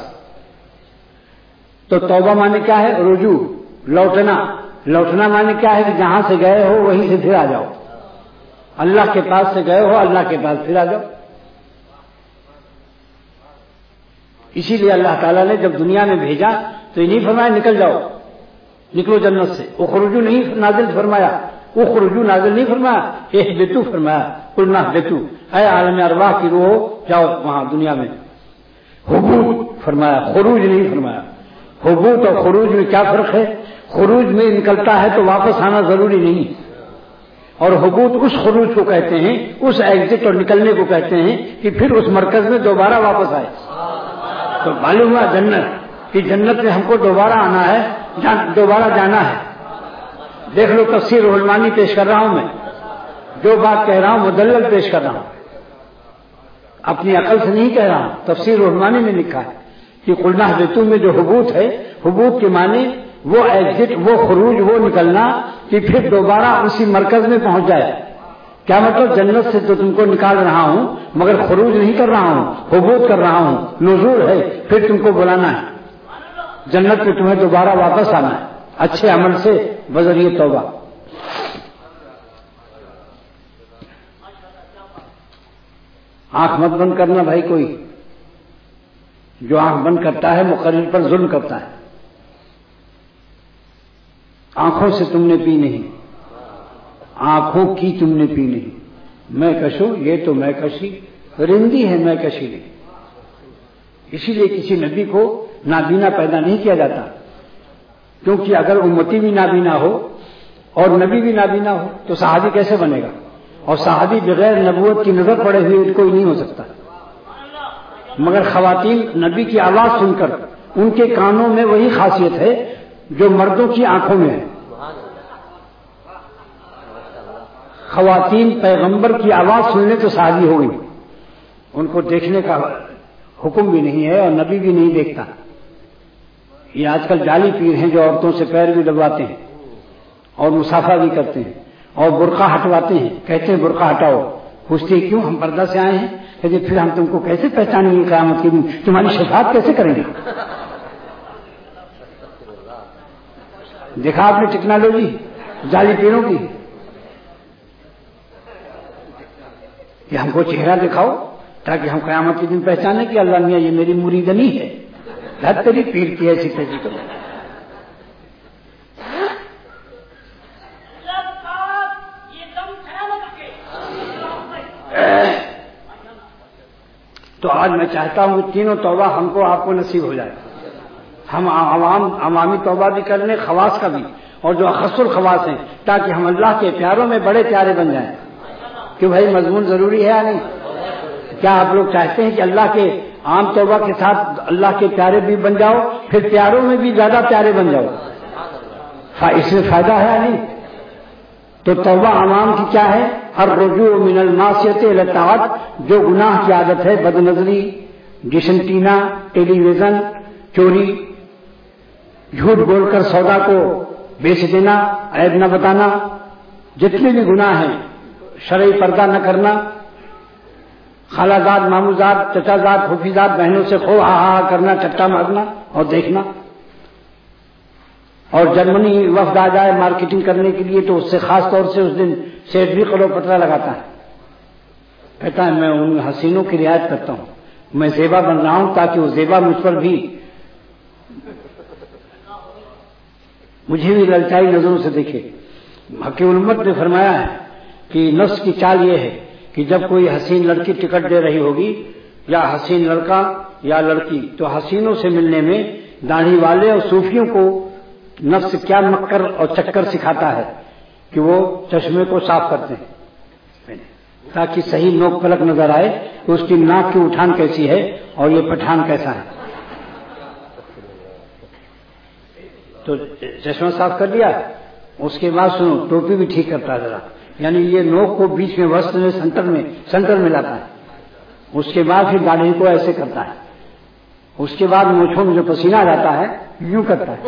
تو توبہ معنی کیا ہے؟ رجوع، لوٹنا معنی کیا ہے کہ جہاں سے گئے ہو وہیں سے پھر آ جاؤ، اللہ کے پاس سے گئے ہو اللہ کے پاس پھر آ جاؤ۔ اسی لیے اللہ تعالیٰ نے جب دنیا میں بھیجا تو یہ نہیں فرمایا نکل جاؤ، نکلو جنت سے، اخرجو نہیں نازل فرمایا، اخرجو نازل نہیں فرمایا، اہبطوا فرمایا، قلنا اہبطوا، اے عالم ارواح کی روح جاؤ وہاں دنیا میں، حبوط فرمایا، خروج نہیں فرمایا۔ حبوط اور خروج میں کیا فرق ہے؟ خروج میں نکلتا ہے تو واپس آنا ضروری نہیں، اور حبوط اس خروج کو کہتے ہیں، اس ایگزٹ اور نکلنے کو کہتے ہیں کہ پھر اس مرکز میں دوبارہ واپس آئے۔ تو معلوم ہوا جنت کہ جنت میں ہم کو دوبارہ آنا ہے، دوبارہ جانا ہے۔ دیکھ لو تفسیر رحمانی پیش کر رہا ہوں میں، جو بات کہہ رہا ہوں مدلل پیش کر رہا ہوں، اپنی عقل سے نہیں کہہ رہا ہوں، تفسیر رحمانی میں لکھا ہے کہ قلنا اہبطوا میں جو حبوط ہے، حبوط کے معنی وہ ایگزٹ، وہ خروج، وہ نکلنا کہ پھر دوبارہ اسی مرکز میں پہنچ جائے۔ کیا مطلب؟ جنت سے تو تم کو نکال رہا ہوں مگر خروج نہیں کر رہا ہوں، حبوط کر رہا ہوں، نزول ہے، پھر تم کو بلانا ہے جنت میں، تمہیں دوبارہ واپس آنا ہے اچھے عمل سے بذریعہ توبہ۔ آنکھ مت بند کرنا بھائی، کوئی جو آنکھ بند کرتا ہے مقرر پر ظلم کرتا ہے۔ آنکھوں سے تم نے پی نہیں، آنکھوں کی تم نے پی نہیں، میں کشوں یہ تو میں کشی رندی ہے، میں کشی نہیں۔ اسی لیے کسی نبی کو نابینا پیدا نہیں کیا جاتا، کیونکہ اگر امتی بھی نابینا ہو اور نبی بھی نابینا ہو تو صحابی کیسے بنے گا؟ اور صحابی بغیر نبوت کی نظر پڑے ہوئے کوئی نہیں ہو سکتا۔ مگر خواتین نبی کی آواز سن کر ان کے کانوں میں وہی خاصیت ہے جو مردوں کی آنکھوں میں ہے۔ خواتین پیغمبر کی آواز سننے تو صحابی ہو گئی، ان کو دیکھنے کا حکم بھی نہیں ہے اور نبی بھی نہیں دیکھتا۔ یہ آج کل جعلی پیر ہیں جو عورتوں سے پیر بھی دبواتے ہیں اور مسافہ بھی کرتے ہیں اور برقع ہٹواتے ہیں، کہتے ہیں برقع ہٹاؤ، پوچھتے ہیں کیوں؟ ہم پردہ سے آئے ہیں، کہتے پھر ہم تم کو کیسے پہچانیں گے قیامت کے دن، تمہاری شفاعت کیسے کریں گے؟ دیکھا آپ نے ٹیکنالوجی جعلی پیروں کی کہ ہم کو چہرہ دکھاؤ تاکہ ہم قیامت کے دن پہچانے کہ اللہ میاں یہ میری مریدنی ہے، ہر تیری پیر کی ایسی تیزی کرو۔ تو آج میں چاہتا ہوں کہ تینوں توبہ ہم کو آپ کو نصیب ہو جائے، ہم عوامی توبہ بھی کر لیں، خواص کا بھی، اور جو اخص الخواص ہیں، تاکہ ہم اللہ کے پیاروں میں بڑے پیارے بن جائیں۔ کہ بھائی مضمون ضروری ہے یا نہیں؟ کیا آپ لوگ چاہتے ہیں کہ اللہ کے عام توبہ کے ساتھ اللہ کے پیارے بھی بن جاؤ، پھر پیاروں میں بھی زیادہ پیارے بن جاؤ؟ اس میں فائدہ ہے یا نہیں؟ تو توبہ عوام کی کیا ہے؟ الرجوع من المعصیۃ الی الطاعۃ، جو گناہ کی عادت ہے، بد نظری، ڈشنٹینا، ٹیلی ویژن، چوری، جھوٹ بول کر سودا کو بیچ دینا، عیب نہ بتانا، جتنے بھی گناہ ہیں، شرعی پردہ نہ کرنا، خالہ زاد، مامو زاد، چچا زاد، پھوپھی زاد، بہنوں سے خوب ہا ہا کرنا، چٹا مارنا اور دیکھنا، اور جرمنی وفد آ جائے مارکیٹنگ کرنے کے لیے تو اس سے خاص طور سے اس دن سیٹ بھی قلو پترا لگاتا ہے، کہتا ہے میں ان حسینوں کی رعایت کرتا ہوں، میں زیبا بن رہا ہوں تاکہ وہ زیبا مجھ پر بھی مجھے بھی للچائی نظروں سے دیکھے۔ حکیم الامت نے فرمایا ہے کہ نفس کی چال یہ ہے کہ جب کوئی حسین لڑکی ٹکٹ دے رہی ہوگی یا حسین لڑکا یا لڑکی، تو حسینوں سے ملنے میں داڑھی والے اور صوفیوں کو نفس کیا مکر اور چکر سکھاتا ہے کہ وہ چشمے کو صاف کرتے ہیں تاکہ صحیح نوک پلک نظر آئے کہ اس کی ناک کی اٹھان کیسی ہے اور یہ پٹھان کیسا ہے۔ تو چشمہ صاف کر لیا، اس کے بعد سنو ٹوپی بھی ٹھیک کرتا ہے ذرا، یعنی یہ نوک کو بیچ میں وسط میں سینٹر میں لاتا ہے، اس کے بعد پھر داڑھی کو ایسے کرتا ہے، اس کے بعد مونچھوں میں جو پسینہ آ جاتا ہے یوں کرتا ہے،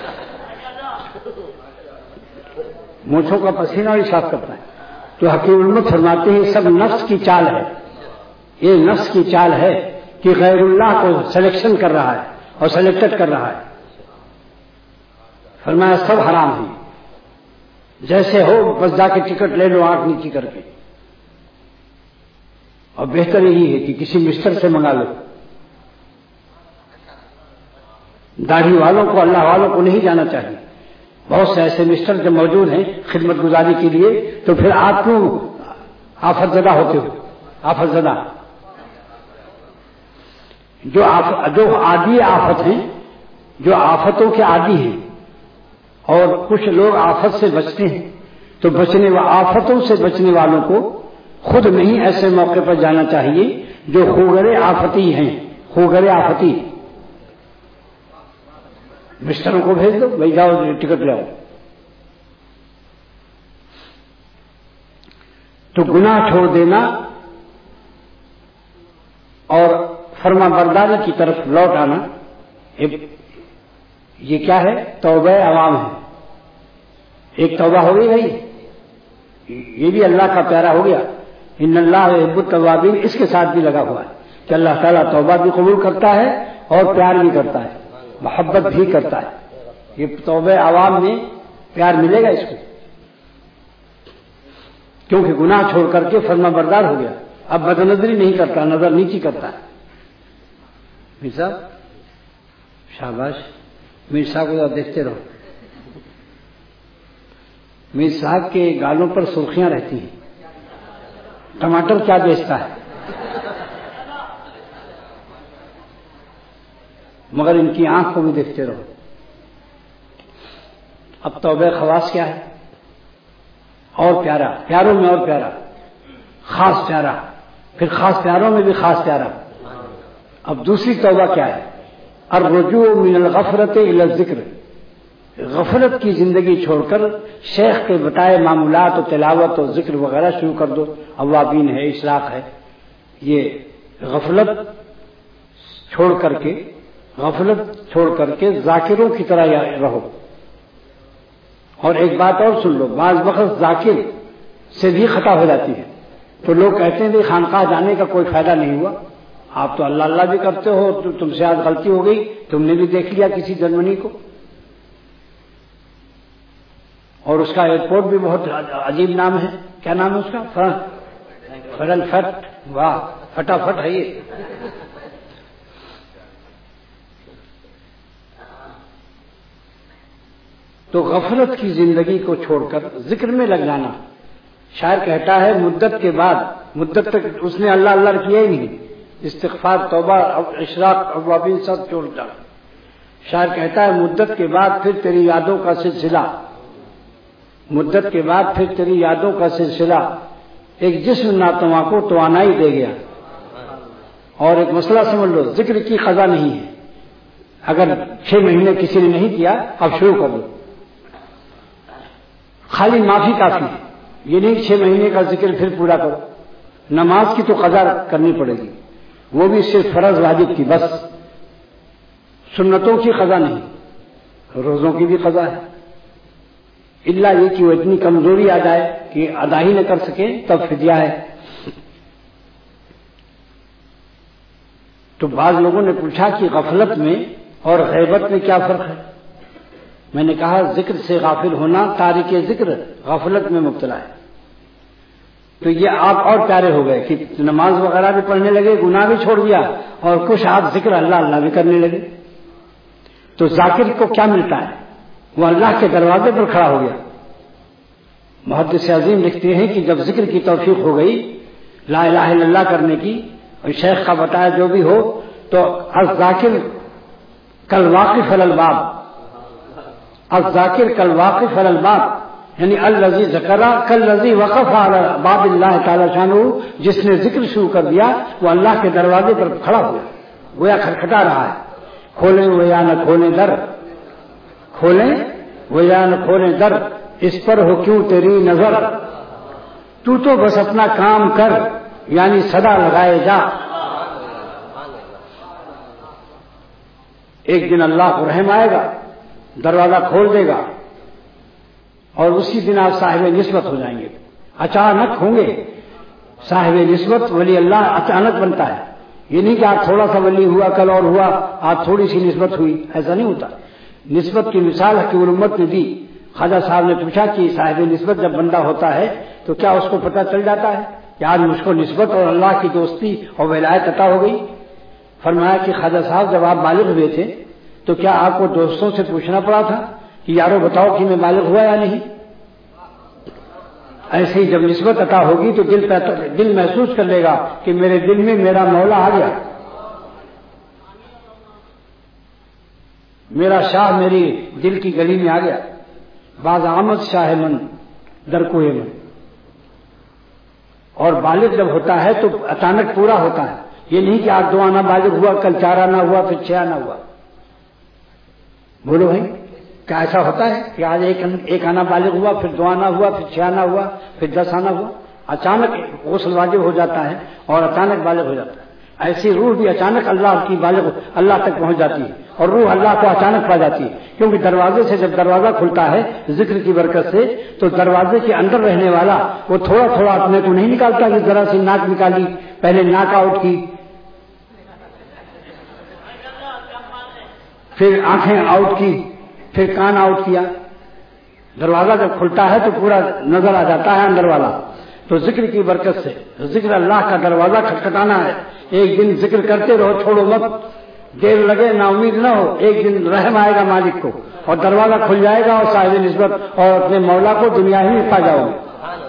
مونچھوں کا پسینہ بھی صاف کرتا ہے۔ تو حکیم الامت فرماتے ہیں سب نفس کی چال ہے، یہ نفس کی چال ہے کہ غیر اللہ کو سلیکشن کر رہا ہے اور سلیکٹڈ کر رہا ہے۔ فرمایا سب حرام ہے، جیسے ہو بس جا کے ٹکٹ لے لو آنکھ نیچی کر کے، اور بہتر یہی ہے کہ کسی مستر سے منگا لو۔ داڑھی والوں کو اللہ والوں کو نہیں جانا چاہیے، بہت سے ایسے مسٹر جو موجود ہیں خدمت گزاری کے لیے، تو پھر آپ کیوں آفت زدہ ہوتے ہو؟ آفت زدہ جو عادی آفت ہیں، جو آفتوں کے عادی ہیں، اور کچھ لوگ آفت سے بچتے ہیں، تو آفتوں سے بچنے والوں کو خود نہیں ایسے موقع پر جانا چاہیے جو خوگر آفتی ہیں، خوگر آفتی۔ مسٹروں کو بھیج دو، بھائی جاؤ ٹکٹ لاؤ۔ تو گناہ چھوڑ دینا اور فرما برداری کی طرف لوٹ آنا، یہ کیا ہے؟ توبہ عوام ہے۔ ایک توبہ ہو گئی بھائی، یہ بھی اللہ کا پیارا ہو گیا، ان اللہ یحب التوابین، اس کے ساتھ بھی لگا ہوا ہے کہ اللہ تعالیٰ توبہ بھی قبول کرتا ہے اور پیار بھی کرتا ہے، محبت بھی کرتا ہے۔ یہ توبہ عوام میں پیار ملے گا اس کو، کیونکہ گناہ چھوڑ کر کے فرما بردار ہو گیا، اب بد نظری نہیں کرتا، نظر نیچی کرتا ہے۔ میر صاحب شاباش، میر صاحب کو دیکھتے رہو، میر صاحب کے گالوں پر سرخیاں رہتی ہیں، ٹماٹر کیا بیچتا ہے، مگر ان کی آنکھ کو بھی دیکھتے رہو۔ اب توبہ خواص کیا ہے؟ اور پیارا، پیاروں میں اور پیارا، خاص پیارا، پھر خاص پیاروں میں بھی خاص پیارا۔ اب دوسری توبہ کیا ہے؟ الرجوع من الغفلۃ الی الذکر، غفلت کی زندگی چھوڑ کر شیخ کے بتائے معمولات و تلاوت و ذکر وغیرہ شروع کر دو، اوابین ہے، اشراق ہے۔ یہ غفلت چھوڑ کر کے ذاکروں کی طرح رہو۔ اور ایک بات اور سن لو، بعض وقت ذاکر سے بھی خطا ہو جاتی ہے، تو لوگ کہتے ہیں کہ خانقاہ جانے کا کوئی فائدہ نہیں ہوا، آپ تو اللہ اللہ بھی کرتے ہو، تو تم سے آج غلطی ہو گئی، تم نے بھی دیکھ لیا کسی جرمنی کو، اور اس کا ایئرپورٹ بھی بہت عجیب نام ہے، کیا نام ہے اس کا؟ فرنکفرٹ، واہ فٹافٹ ہے یہ۔ تو غفلت کی زندگی کو چھوڑ کر ذکر میں لگ جانا۔ شاعر کہتا ہے مدت کے بعد، مدت تک اس نے اللہ اللہ کیا ہی نہیں، استغفار، توبہ، اشراق، اوابین سب چھوڑ جانا۔ شاعر کہتا ہے مدت کے بعد پھر تیری یادوں کا سلسلہ، مدت کے بعد پھر تیری یادوں کا سلسلہ، ایک جسم ناتواں کو توانائی دے گیا۔ اور ایک مسئلہ سمجھ لو، ذکر کی قضا نہیں ہے، اگر 6 مہینے کسی نے نہیں کیا اب شروع کر دو، خالی معافی کافی ہے، یہ نہیں 6 مہینے کا ذکر پھر پورا کرو۔ نماز کی تو قضا کرنی پڑے گی، وہ بھی صرف فرض واجب کی بس، سنتوں کی قضا نہیں، روزوں کی بھی قضا ہے، الا یہ کہ وہ اتنی کمزوری آ جائے کہ ادا ہی نہ کر سکے تب فدیہ ہے۔ تو بعض لوگوں نے پوچھا کہ غفلت میں اور غیبت میں کیا فرق ہے؟ میں نے کہا ذکر سے غافل ہونا تارک ذکر غفلت میں مبتلا ہے. تو یہ آپ اور پیارے ہو گئے کہ نماز وغیرہ بھی پڑھنے لگے, گناہ بھی چھوڑ دیا, اور کچھ آپ ذکر اللہ اللہ بھی کرنے لگے. تو ذاکر کو کیا ملتا ہے؟ وہ اللہ کے دروازے پر کھڑا ہو گیا. محدث عظیم لکھتے ہیں کہ جب ذکر کی توفیق ہو گئی لا الہ الا اللہ کرنے کی, اور شیخ کا بتایا جو بھی ہو, تو الذاکر کالواقف علی الباب, الذاکر کالواقف علی الباب, یعنی الذی ذکر کالذی وقف علی باب اللہ تعالی شانہ, جس نے ذکر شروع کر دیا وہ اللہ کے دروازے پر کھڑا ہو گیا, گویا کھٹکھٹا رہا ہے. کھولیں وہ یا نہ کھولیں در, کھولیں وہ یا نہ کھولیں در, اس پر ہو کیوں تیری نظر, تو بس اپنا کام کر, یعنی صدا لگائے جا. ایک دن اللہ کو رحم آئے گا, دروازہ کھول دے گا, اور اسی دن آپ صاحب نسبت ہو جائیں گے. اچانک ہوں گے صاحب نسبت. ولی اللہ اچانک بنتا ہے, یہ نہیں کہ آپ تھوڑا سا ولی ہوا کل اور ہوا آپ تھوڑی سی نسبت ہوئی, ایسا نہیں ہوتا. نسبت کی مثال حکیم الامت نے دی. خواجہ صاحب نے پوچھا کہ صاحب نسبت جب بندہ ہوتا ہے تو کیا اس کو پتہ چل جاتا ہے کہ آج مجھ کو نسبت اور اللہ کی دوستی اور ولایت عطا ہو گئی؟ فرمایا کہ خواجہ صاحب جب آپ بالغ ہوئے تھے تو کیا آپ کو دوستوں سے پوچھنا پڑا تھا کہ یارو بتاؤ کہ میں بالغ ہوا یا نہیں؟ ایسے ہی جب نسبت عطا ہوگی تو دل محسوس کر لے گا کہ میرے دل میں میرا مولا آ گیا, میرا شاہ میری دل کی گلی میں آ گیا. باز آمد شاہ من در کوئے من. اور بالغ جب ہوتا ہے تو اچانک پورا ہوتا ہے. یہ نہیں کہ آج 2 آنا بالغ ہوا, کل 4 آنا ہوا, پھر 6 آنا ہوا. بولو بھائی, کیا ایسا ہوتا ہے کہ آج ایک آنا بالغ ہوا, پھر 2 آنا ہوا, پھر 6 آنا ہوا, پھر 10 آنا ہوا؟ اچانک غسل واجب ہو جاتا ہے اور اچانک بالغ ہو جاتا ہے. ایسی روح بھی اچانک اللہ تک پہنچ جاتی ہے, اور روح اللہ کو اچانک پا جاتی ہے. کیونکہ دروازے سے جب دروازہ کھلتا ہے ذکر کی برکت سے, تو دروازے کے اندر رہنے والا وہ تھوڑا تھوڑا اپنے کو نہیں نکالتا کہ ذرا سی ناک نکالی, پہلے ناک آؤٹ کی, پھر آنکھیں آؤٹ کی, پھر کان آؤٹ کیا. دروازہ جب کھلتا ہے تو پورا نظر آ جاتا ہے اندر والا. تو ذکر کی برکت سے ذکر اللہ کا دروازہ کھٹکھٹانا ہے. ایک دن ذکر کرتے رہو, چھوڑو مت, دیر لگے نا امید نہ ہو. ایک دن رحم آئے گا مالک کو اور دروازہ کھل جائے گا, اور صاحب نسبت اور اپنے مولا کو دنیا ہی میں پا جاؤ گے.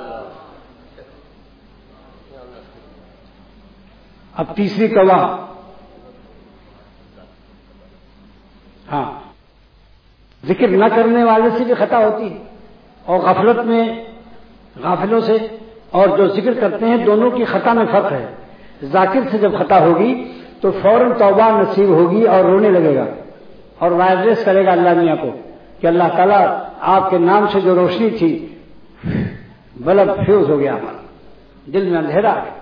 اب تیسری توبہ, ہاں, ذکر نہ کرنے والے سے بھی خطا ہوتی ہے, اور غفلت میں غافلوں سے اور جو ذکر کرتے ہیں دونوں کی خطا میں فرق ہے. ذاکر سے جب خطا ہوگی تو فوراً توبہ نصیب ہوگی اور رونے لگے گا اور وائرلیس کرے گا اللہ میاں کو کہ اللہ تعالیٰ آپ کے نام سے جو روشنی تھی بلب فیوز ہو گیا, ہمارا دل میں اندھیرا ہے.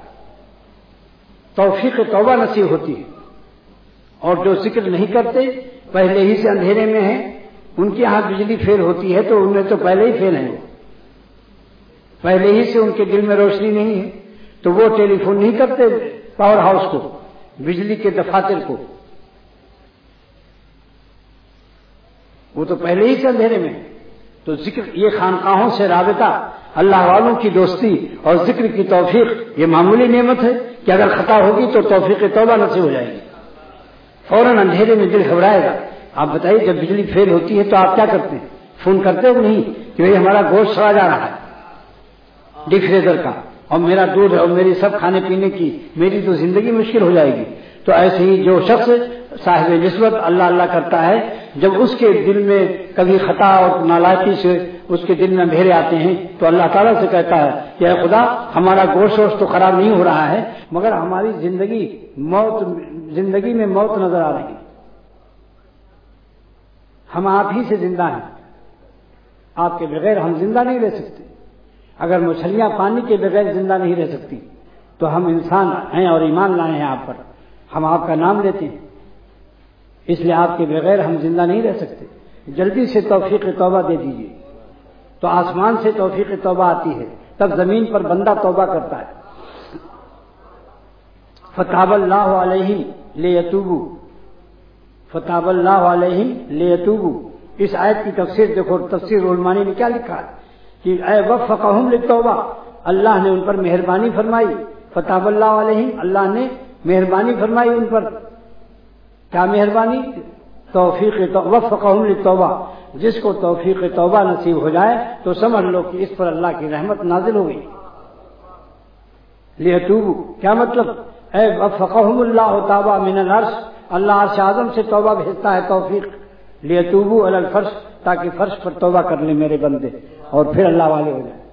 توفیق توبہ نصیب ہوتی ہے. اور جو ذکر نہیں کرتے پہلے ہی سے اندھیرے میں ہیں, ان کے ہاں بجلی فیل ہوتی ہے تو ان میں تو پہلے ہی فیل ہیں, پہلے ہی سے ان کے دل میں روشنی نہیں ہے, تو وہ ٹیلی فون نہیں کرتے پاور ہاؤس کو, بجلی کے دفاتر کو, وہ تو پہلے ہی سے اندھیرے میں. تو ذکر, یہ خانقاہوں سے رابطہ, اللہ والوں کی دوستی اور ذکر کی توفیق یہ معمولی نعمت ہے کہ اگر خطا ہوگی تو توفیق توبہ نصیب ہو جائے گی. فوراً اندھیرے میں دل گھبرائے گا. آپ بتائیے جب بجلی فیل ہوتی ہے تو آپ کیا کرتے ہیں؟ فون کرتے ہو نہیں کہ بھائی ہمارا گوشت سڑا جا رہا ہے ڈی فریزر کا, اور میرا دودھ اور میری سب کھانے پینے کی, میری تو زندگی مشکل ہو جائے گی. تو ایسے ہی جو شخص صاحب نسبت اللہ اللہ کرتا ہے, جب اس کے دل میں کبھی خطا اور نالائقی سے اس کے دل میں اندھیرے آتے ہیں تو اللہ تعالیٰ سے کہتا ہے کہ اے خدا ہمارا گوشت ووشت تو خراب نہیں ہو رہا ہے, مگر ہماری زندگی میں موت نظر آ رہی ہے. ہم آپ ہی سے زندہ ہیں, آپ کے بغیر ہم زندہ نہیں رہ سکتے. اگر مچھلیاں پانی کے بغیر زندہ نہیں رہ سکتی تو ہم انسان ہیں اور ایمان لائے ہیں آپ پر, ہم آپ کا نام لیتے ہیں, اس لیے آپ کے بغیر ہم زندہ نہیں رہ سکتے. جلدی سے توفیق توبہ دے دیجیے. تو آسمان سے توفیق توبہ آتی ہے, تب زمین پر بندہ توبہ کرتا ہے. فتاب اللہ علیہم لیتوبوا, فتاب اللہ علیہم لیتوبوا, اس آیت کی تفسیر دیکھو، تفسیر علمانی نے کیا لکھا ہے کہ اے وفقہم للتوبہ، اللہ نے ان پر مہربانی فرمائی، فتاب اللہ علیہم، اللہ نے مہربانی فرمائی ان پر. کیا مہربانی؟ توفیق وفقہم للتوبہ. جس کو توفیق توبہ نصیب ہو جائے تو سمجھ لو کہ اس پر اللہ کی رحمت نازل ہو گئی. لیتوبوا، کیا مطلب؟ اے وفقہم اللہ توبہ من العرش، اللہ عرش اعظم سے توبہ بھیجتا ہے توفیق. لیتوبوا علی الفرش، تاکہ فرش پر توبہ کر لیں میرے بندے اور پھر اللہ والے ہو جائیں.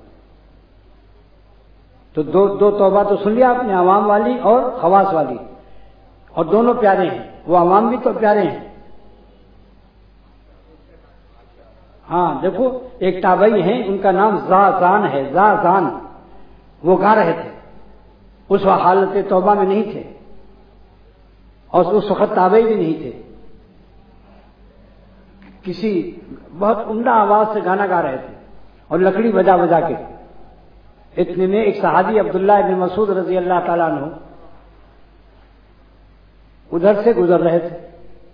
تو دو توبہ تو سن لیا آپ نے، عوام والی اور خواص والی، اور دونوں پیارے ہیں. وہ عوام بھی تو پیارے ہیں. ہاں دیکھو، ایک تابعی ہیں ان کا نام زازان ہے، زازان. وہ گا رہے تھے، اس وقت حالت توبہ میں نہیں تھے اور اس وقت تابعی بھی نہیں تھے. کسی بہت عمدہ آواز سے گانا گا رہے تھے اور لکڑی بجا بجا کے. اتنے میں ایک صحابی عبداللہ ابن مسعود رضی اللہ تعالیٰ عنہ ادھر سے گزر رہے تھے.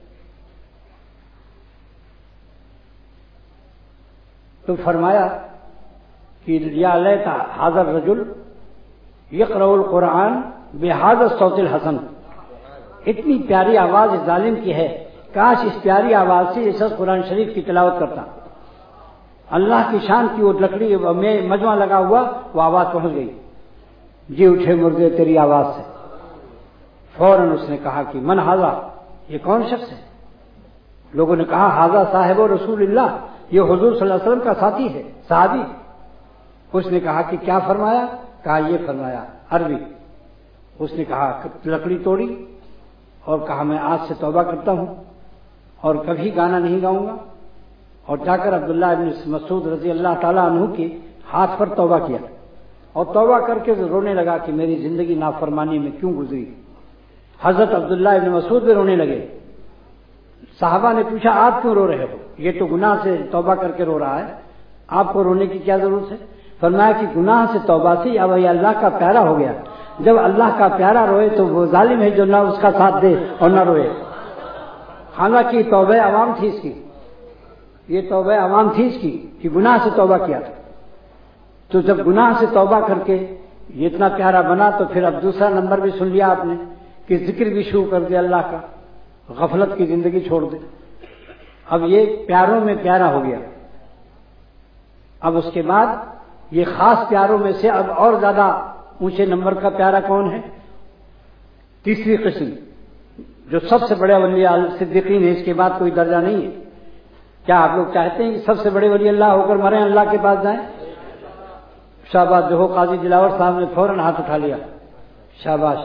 تو فرمایا کہ یا لیت ھذا الرجل یقرأ القرآن بہذا الصوت الحسن. اتنی پیاری آواز اس ظالم کی ہے، کاش اس پیاری آواز سے یہ شخص قرآن شریف کی تلاوت کرتا. اللہ کی شان کی وہ لکڑی میں مجمع لگا ہوا، وہ آواز پہنچ گئی. جی اٹھے مردے تیری آواز سے. فوراً اس نے کہا کہ من ھذا، یہ کون شخص ہے؟ لوگوں نے کہا ھذا صاحب رسول اللہ، یہ حضور صلی اللہ علیہ وسلم کا ساتھی ہے، صحابی. اس نے کہا کہ کیا فرمایا؟ کہا یہ فرمایا عربی. اس نے کہا لکڑی توڑی اور کہا میں آج سے توبہ کرتا ہوں اور کبھی گانا نہیں گاؤں گا. اور جا کر عبداللہ ابن مسعود رضی اللہ تعالیٰ عنہ کے ہاتھ پر توبہ کیا اور توبہ کر کے رونے لگا کہ میری زندگی نافرمانی میں کیوں گزری. حضرت عبداللہ ابن مسعود بھی رونے لگے. صحابہ نے پوچھا آپ کیوں رو رہے ہو؟ یہ تو گناہ سے توبہ کر کے رو رہا ہے، آپ کو رونے کی کیا ضرورت ہے؟ فرمایا کہ گناہ سے توبہ سے اب یہ اللہ کا پیارا ہو گیا. جب اللہ کا پیارا روئے تو وہ ظالم ہے جو نہ اس کا ساتھ دے اور نہ روئے. حالانکہ توبہ عوام تھی اس کی، یہ توبہ عوام تھی اس کی کہ گناہ سے توبہ کیا تھا. تو جب گناہ سے توبہ کر کے یہ اتنا پیارا بنا تو پھر اب دوسرا نمبر بھی سن لیا آپ نے کہ ذکر بھی شروع کر دیا اللہ کا، غفلت کی زندگی چھوڑ دے. اب یہ پیاروں میں پیارا ہو گیا. اب اس کے بعد یہ خاص پیاروں میں سے اب اور زیادہ اونچے نمبر کا پیارا کون ہے؟ تیسری قسم جو سب سے بڑے ولی صدیقین ہے، اس کے بعد کوئی درجہ نہیں ہے. کیا آپ لوگ چاہتے ہیں کہ سب سے بڑے ولی اللہ ہو کر مریں، اللہ کے پاس جائیں؟ شاباش. جو قاضی دلاور صاحب نے فوراً ہاتھ اٹھا لیا، شاباش.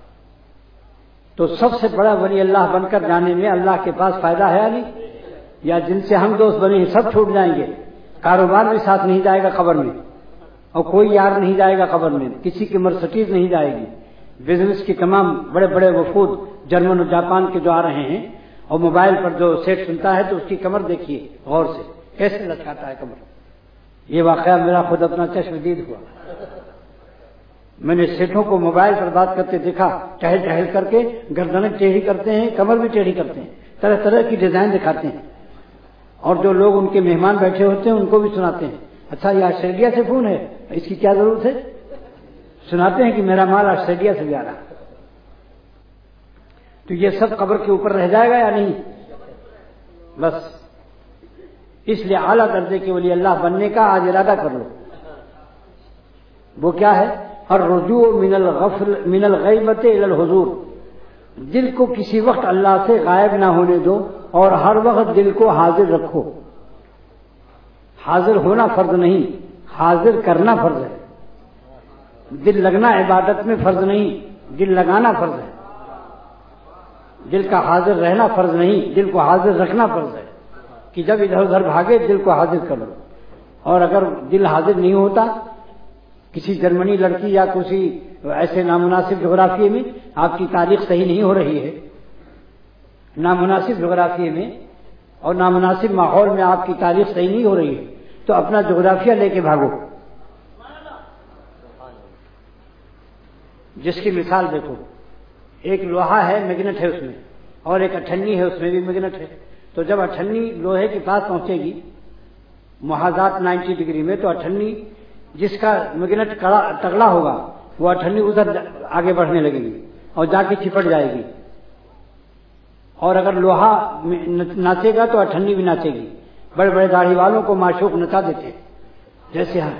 تو سب سے بڑا ولی اللہ بن کر جانے میں اللہ کے پاس فائدہ ہے یا نہیں؟ یا جن سے ہم دوست بنے ہیں سب چھوٹ جائیں گے؟ کاروبار بھی ساتھ نہیں جائے گا قبر میں، اور کوئی یار نہیں جائے گا قبر میں، کسی کی مرسڈیز نہیں جائے گی. بزنس کے تمام بڑے بڑے وفود جرمن اور جاپان کے جو آ رہے ہیں، اور موبائل پر جو سیٹ سنتا ہے تو اس کی کمر دیکھیے غور سے کیسے لچکاتا ہے کمر. یہ واقعہ میرا خود اپنا چشم دید ہوا. میں نے سیٹوں کو موبائل پر بات کرتے دیکھا، ٹہل ٹہل کر کے گردنیں ٹیڑھی کرتے ہیں، کمر بھی ٹیڑھی کرتے ہیں، طرح طرح کی ڈیزائن دکھاتے ہیں. اور جو لوگ ان کے مہمان بیٹھے ہوتے ہیں ان کو بھی سناتے ہیں اچھا یہ آسٹریلیا سے فون ہے، اس کی کیا ضرورت ہے؟ سناتے ہیں کہ میرا مال آسٹریلیا سے بھی آ رہا. تو یہ سب قبر کے اوپر رہ جائے گا یا نہیں؟ بس اس لیے اعلیٰ درجے کے ولی اللہ بننے کا آج ارادہ کر لو. وہ کیا ہے؟ الرجوع من الغیبت الی الحضور. دل کو کسی وقت اللہ سے غائب نہ ہونے دو اور ہر وقت دل کو حاضر رکھو. حاضر ہونا فرض نہیں، حاضر کرنا فرض ہے. دل لگنا عبادت میں فرض نہیں، دل لگانا فرض ہے. دل کا حاضر رہنا فرض نہیں، دل کو حاضر رکھنا فرض ہے کہ جب ادھر ادھر بھاگے دل کو حاضر کر لو. اور اگر دل حاضر نہیں ہوتا، کسی جرمنی لڑکی یا کسی ایسے نامناسب جغرافیے میں آپ کی تاریخ صحیح نہیں ہو رہی ہے، نامناسب جغرافیے میں اور نامناسب ماحول میں آپ کی تاریخ صحیح نہیں ہو رہی ہے، تو اپنا جغرافیہ لے کے بھاگو. جس کی مثال دیکھو، ایک لوہا ہے میگنٹ ہے اس میں، اور ایک اٹھنی ہے اس میں بھی میگنٹ ہے. تو جب اٹھنی لوہے کے پاس پہنچے گی محاذات 90 ڈگری میں، تو اٹھنی جس کا میگنیٹ تگڑا ہوگا وہ اٹھنی ادھر آگے بڑھنے لگے گی اور جا کے چپٹ جائے گی، اور اگر لوہا ناچے گا تو اٹھنی بھی ناچے گی۔ بڑے بڑے داڑھی والوں کو معشوق نچا دیتے جیسے ہے،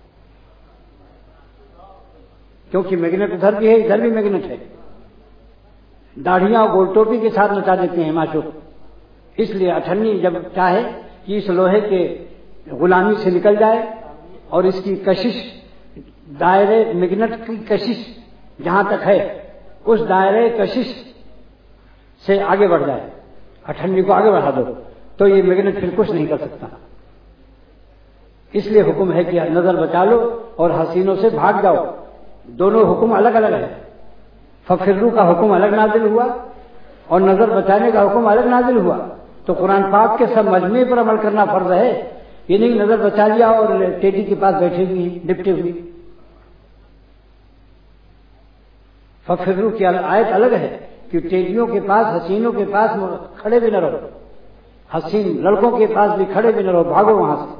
کیونکہ میگنیٹ ادھر بھی ہے ادھر بھی میگنیٹ ہے، داڑھیاں اور گول ٹوپی کے ساتھ نچا دیتے ہیں معشوق۔ اس لیے اٹھنی جب چاہے کہ اس لوہے کے غلامی سے نکل جائے اور اس کی کشش دائرے میگنیٹ کی کشش جہاں تک ہے اس دائرے کشش سے آگے بڑھ جائے، اٹھنی کو آگے بڑھا دو تو یہ میگنیٹ پھر کچھ نہیں کر سکتا۔ اس لیے حکم ہے کہ نظر بچا لو اور حسینوں سے بھاگ جاؤ، دونوں حکم الگ الگ ہے۔ ففروا کا حکم الگ نازل ہوا اور نظر بچانے کا حکم الگ نازل ہوا، تو قرآن پاک کے سب مجموعے پر عمل کرنا فرض ہے، یہ نہیں نظر بچا لیا اور ٹیڈی کے پاس بیٹھے ہوئی لپٹے ہوئی۔ ففروا کی آیت الگ ہے کہ ٹیڈیوں کے پاس حسینوں کے پاس کھڑے بھی نہ رہو، حسین لڑکوں کے پاس بھی کھڑے بھی نہ رہو، بھاگو وہاں سے۔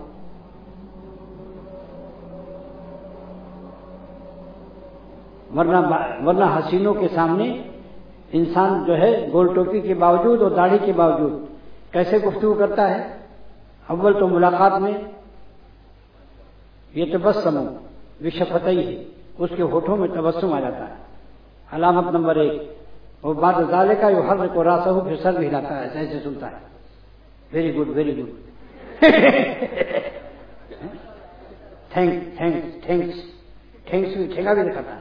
ورنہ حسینوں کے سامنے انسان جو ہے گول ٹوپی کے باوجود اور داڑھی کے باوجود کیسے گفتگو کرتا ہے؟ اول تو ملاقات میں یہ تبسم بشفتیہ ہے، اس کے ہونٹوں میں تبسم آ جاتا ہے، علامت نمبر 1۔ وہ بعد ذالک یحرک راسہ، پھر سر بھی ہلاتا ہے، ایسے سنتا ہے، very good very good, thanks بھی ٹھیکا بھی دکھاتا ہے،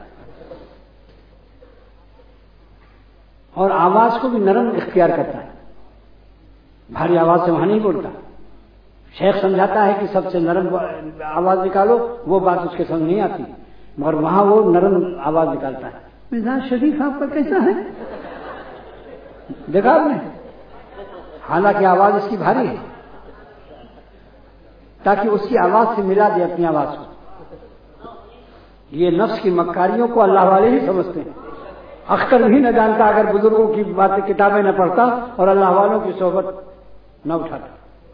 اور آواز کو بھی نرم اختیار کرتا ہے، بھاری آواز سے وہاں نہیں بولتا۔ شیخ سمجھاتا ہے کہ سب سے نرم آواز نکالو، وہ بات اس کے سمجھ نہیں آتی، مگر وہاں وہ نرم آواز نکالتا ہے۔ مزاج شریف آپ کا کیسا ہے؟ دیکھا آپ نے؟ حالانکہ آواز اس کی بھاری ہے، تاکہ اس کی آواز سے ملا دے اپنی آواز کو۔ یہ نفس کی مکاریوں کو اللہ والے ہی سمجھتے ہیں، اختر بھی نہ جانتا اگر بزرگوں کی باتیں کتابیں نہ پڑھتا اور اللہ والوں کی صحبت نہ اٹھاتا،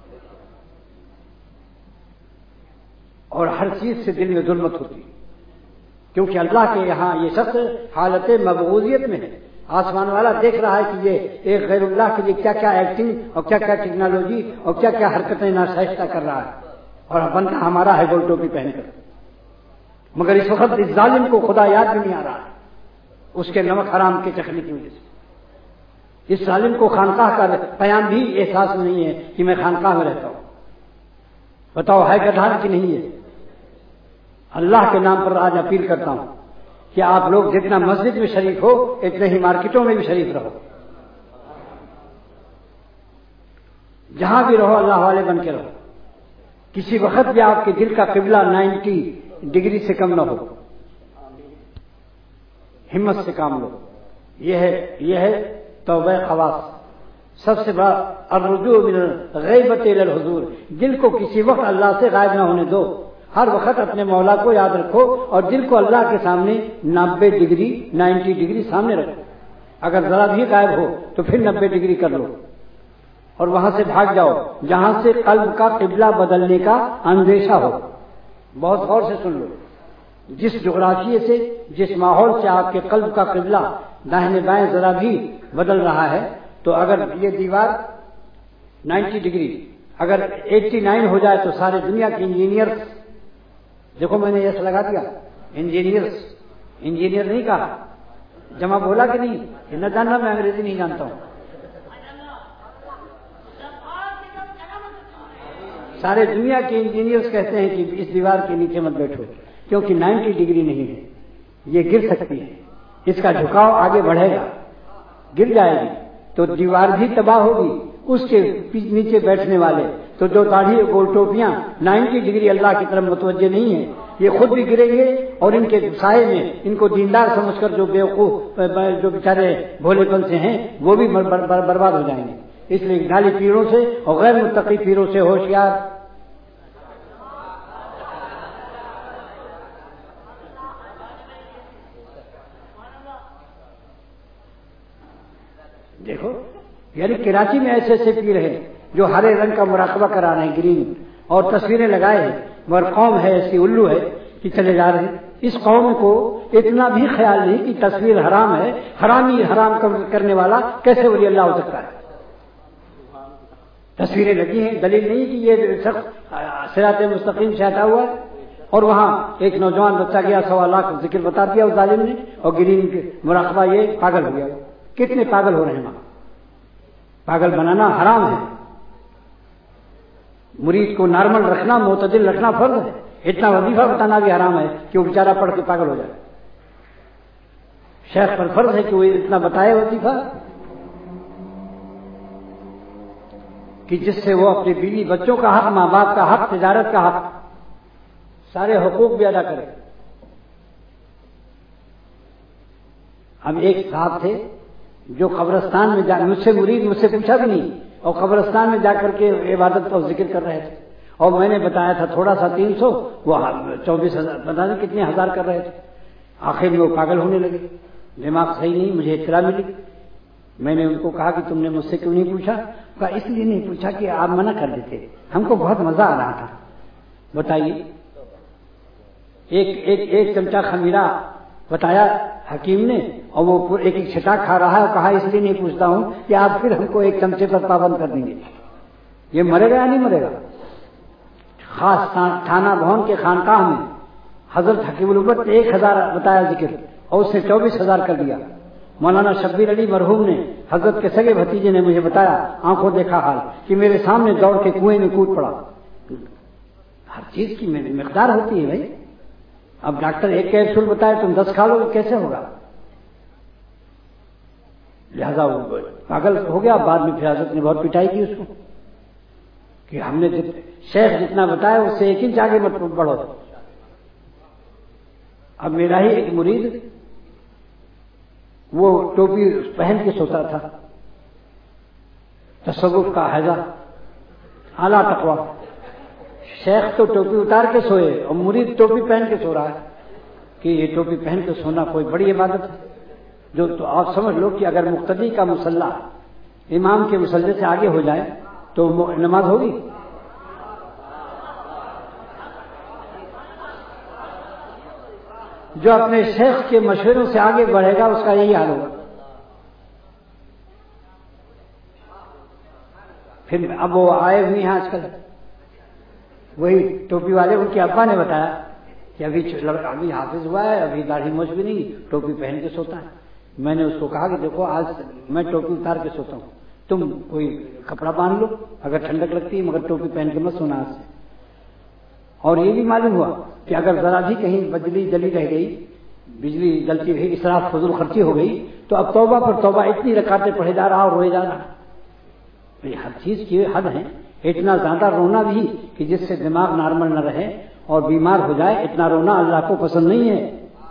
اور ہر چیز سے دل میں ظلمت ہوتی، کیونکہ اللہ کے یہاں یہ شخص حالت مبغوضیت میں ہے۔ آسمان والا دیکھ رہا ہے کہ یہ ایک غیر اللہ کے لیے کیا کیا ایکٹنگ اور کیا کیا ٹیکنالوجی اور کیا کیا حرکتیں ناشائستہ کر رہا ہے، اور بندہ ہمارا ہے گول ٹوپی پہن کر، مگر اس وقت اس ظالم کو خدا یاد بھی نہیں آ رہا ہے، اس کے نمک حرام کے چکھنے کی وجہ سے۔ اس ظالم کو خانقاہ کا قیام بھی احساس نہیں ہے کہ میں خانقاہ میں رہتا ہوں، بتاؤ ہے گدھان کی نہیں ہے؟ اللہ کے نام پر آج اپیل کرتا ہوں کہ آپ لوگ جتنا مسجد میں شریک ہو اتنے ہی مارکیٹوں میں بھی شریک رہو، جہاں بھی رہو اللہ والے بن کے رہو، کسی وقت بھی آپ کے دل کا قبلہ 90 ڈگری سے کم نہ ہو، ہمت سے کام لو۔ یہ ہے توبہ خواص، سب سے بڑا الرجوع من الغیبۃ الی الحضور، دل کو کسی وقت اللہ سے غائب نہ ہونے دو، ہر وقت اپنے مولا کو یاد رکھو اور دل کو اللہ کے سامنے 90 ڈگری سامنے رکھو، اگر ذرا بھی غائب ہو تو پھر 90 ڈگری کر لو اور وہاں سے بھاگ جاؤ جہاں سے قلب کا قبلہ بدلنے کا اندیشہ ہو۔ بہت غور سے سن لو، جس جغرافیے سے جس ماحول سے آپ کے قلب کا قبلہ داہنے بائیں ذرا بھی بدل رہا ہے، تو اگر یہ دیوار 90 ڈگری اگر 89 ہو جائے تو سارے دنیا کے انجینئر، دیکھو میں نے یس لگا دیا، انجینئر نہیں کہا، جمع بولا کہ نہیں، یہ نہ جاننا میں انگریزی نہیں جانتا ہوں، سارے دنیا کے انجینئرز کہتے ہیں کہ اس دیوار کے نیچے مت بیٹھو، کیونکہ 90 ڈگری نہیں ہے، یہ گر سکتی ہے، اس کا جھکاؤ آگے بڑھے گا، گر جائے گی تو دیوار بھی تباہ ہوگی، اس کے نیچے بیٹھنے والے تو جو داڑھی گول ٹوپیاں 90 ڈگری اللہ کی طرف متوجہ نہیں ہیں، یہ خود بھی گریں گے اور ان کے سائے میں ان کو دیندار سمجھ کر جو بیوقوف جو بیچارے بھولے پن سے ہیں وہ بھی برباد ہو جائیں گے۔ اس لیے گالی پیروں سے اور غیر متقی پیروں سے ہوشیار۔ دیکھو یعنی کراچی میں ایسے ایسے پیر ہیں جو ہرے رنگ کا مراقبہ کرا رہے ہیں، گرین، اور تصویریں لگائے ہیں، مگر قوم ہے ایسی الو ہے کہ چلے جا رہے ہیں۔ اس قوم کو اتنا بھی خیال نہیں کہ تصویر حرام ہے، حرامی حرام کرنے والا کیسے ولی اللہ ہو سکتا ہے؟ تصویریں لگی ہیں، دلیل نہیں کہ یہ شخص صراط مستقیم سے ہٹا ہوا ہے، اور وہاں ایک نوجوان بچہ گیا 1.25 لاکھ ذکر بتا دیا اس ظالم نے، اور گرین کے مراقبہ یہ پاگل ہو گیا۔ کتنے پاگل ہو رہے ہیں وہاں؟ پاگل بنانا حرام ہے، مرید کو نارمل رکھنا، معتدل رکھنا فرض ہے، اتنا وظیفہ بتانا بھی حرام ہے کہ وہ بیچارہ پڑھ کے پاگل ہو جائے۔ شیخ پر فرض ہے کہ وہ اتنا بتائے وظیفہ کہ جس سے وہ اپنے بیوی بچوں کا حق، ماں باپ کا حق، تجارت کا حق، سارے حقوق بھی ادا کرے۔ اب ایک صاحب تھے جو قبرستان میں جا، مجھ سے مرید مجھ سے پوچھا بھی نہیں، اور قبرستان میں جا کر کے عبادت اور ذکر کر رہے تھے، اور میں نے بتایا تھا تھوڑا سا 300، وہ 24,000 پتہ نہیں کتنے ہزار کر رہے تھے۔ آخر میں وہ پاگل ہونے لگے، دماغ صحیح نہیں، مجھے اطلاع ملی۔ میں نے ان کو کہا کہ تم نے مجھ سے کیوں نہیں پوچھا؟ کہا اس لیے نہیں پوچھا کہ آپ منع کر دیتے، ہم کو بہت مزہ آ رہا تھا۔ بتائیے، ایک چمچہ خمیرہ بتایا حکیم نے، اور وہ ایک چھٹا کھا رہا ہے، اور کہا اس لیے نہیں پوچھتا ہوں کہ آپ پھر ہم کو ایک چمچے پر پابند کر دیں گے۔ یہ مرے گا یا نہیں مرے گا؟ خاص تھانہ بھون کے خانقاہ میں حضرت حکیم الامت 1000 بتایا ذکر، اور اس نے 24,000 کر دیا۔ مولانا شبیر علی مرحوم نے، حضرت کے سگے بھتیجے نے مجھے بتایا، آنکھوں دیکھا حال، کہ میرے سامنے دوڑ کے کنویں میں کود پڑا۔ ہر چیز کی مقدار ہوتی ہے بھائی۔ اب ڈاکٹر ایک کیپسول بتائے تم 10 کھا لو، کیسے ہوگا؟ لہذا وہ پاگل ہو گیا۔ بعد میں پھر حضرت نے بہت پٹائی کی اس کو کہ ہم نے شیخ جتنا بتایا اس سے 1 انچ آگے مت بڑھو۔ اب میرا ہی ایک مرید، وہ ٹوپی پہن کے سوتا تھا، تصوف کا حیضہ، اعلیٰ تقویٰ۔ شیخ تو ٹوپی اتار کے سوئے اور مرید ٹوپی پہن کے سو رہا ہے کہ یہ ٹوپی پہن کے سونا کوئی بڑی عبادت ہے؟ جو تو آپ سمجھ لو کہ اگر مقتدی کا مصلی امام کے مصلی سے آگے ہو جائے تو نماز ہوگی؟ جو اپنے شیخ کے مشوروں سے آگے بڑھے گا اس کا یہی حال ہوگا۔ پھر اب وہ آئے ہوئے ہیں آج کل، وہی ٹوپی والے، ان کے ابا نے بتایا کہ ابھی حافظ ہوا ہے، ابھی داڑھی موچھ بھی نہیں، ٹوپی پہن کے سوتا ہے۔ میں نے اس کو کہا کہ دیکھو آج میں ٹوپی اتار کے سوتا ہوں، تم کوئی کپڑا باندھ لو اگر ٹھنڈک لگتی ہے، مگر ٹوپی پہن کے مت سونا آج سے۔ اور یہ بھی معلوم ہوا کہ اگر ذرا بھی کہیں بجلی جلی رہ گئی، بجلی جلتی رہی، اسراف فضول خرچی ہو گئی، تو اب توبہ پر توبہ، اتنی رکعتیں پڑھے جا رہا اور روئے جا رہا۔ ہر چیز کی حد ہے۔ اتنا زیادہ رونا بھی کہ جس سے دماغ نارمل نہ رہے اور بیمار ہو جائے، اتنا رونا اللہ کو پسند نہیں ہے۔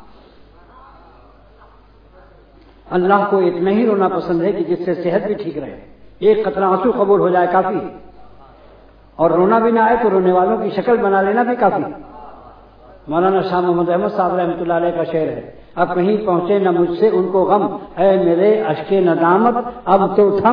اللہ کو اتنا ہی رونا پسند ہے کہ جس سے صحت بھی ٹھیک رہے، 1 قطرہ آنسو قبول ہو جائے کافی، اور رونا بھی نہ آئے تو رونے والوں کی شکل بنا لینا بھی کافی۔ مولانا شاہ محمد احمد صاحب رحمۃ اللہ علیہ کا شعر ہے، اب کہیں پہنچے نہ مجھ سے ان کو غم، اے میرے اشک ندامت اب تو تھم۔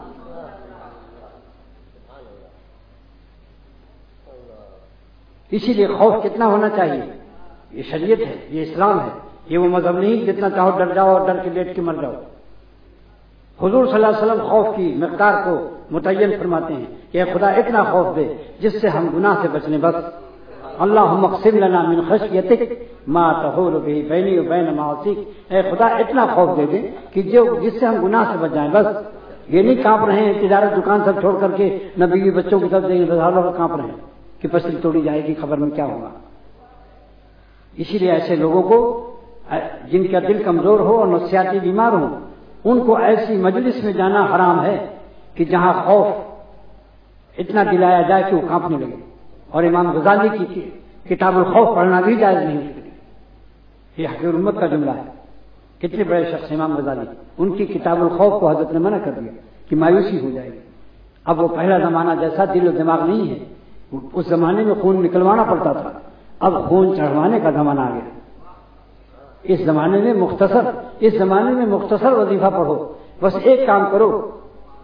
اسی لیے خوف کتنا ہونا چاہیے، یہ شریعت ہے، یہ اسلام ہے، یہ وہ مذہب نہیں جتنا چاہو ڈر جاؤ اور ڈر کے لیٹ کے مر جاؤ۔ حضور صلی اللہ علیہ وسلم خوف کی مقدار کو متعین فرماتے ہیں کہ اے خدا اتنا خوف دے جس سے ہم گناہ سے بچنے، بس اللہم اقسم لنا من خشیتک ما تحول به بینی و بین معاصیک، اے خدا اتنا خوف دے دے کہ جس سے ہم گناہ سے بچ جائیں۔ بس یہ نہیں کانپ رہے ہیں تجارت دکان سب چھوڑ کر کے، نہ بیوی بچوں کی طرف دیکھ رہے کانپ رہے ہیں کہ پسلی توڑی جائے گی، خبر میں کیا ہوگا۔ اسی لیے ایسے لوگوں کو جن کا دل کمزور ہو اور نفسیاتی بیمار ہو، ان کو ایسی مجلس میں جانا حرام ہے کہ جہاں خوف اتنا دلایا جائے کہ وہ کانپنے لگے۔ اور امام غزالی کی کتاب الخوف پڑھنا بھی جائز نہیں اس کے لیے، یہ حقیر امت کا جملہ ہے۔ کتنے بڑے شخص امام غزالی، ان کی کتاب الخوف کو حضرت نے منع کر دیا کہ مایوسی ہو جائے گی۔ اب وہ پہلا زمانہ جیسا دل و دماغ نہیں ہے، اس زمانے میں خون نکلوانا پڑتا تھا، اب خون چڑھوانے کا زمانہ آ گیا۔ اس زمانے میں مختصر وظیفہ پڑھو، بس ایک کام کرو،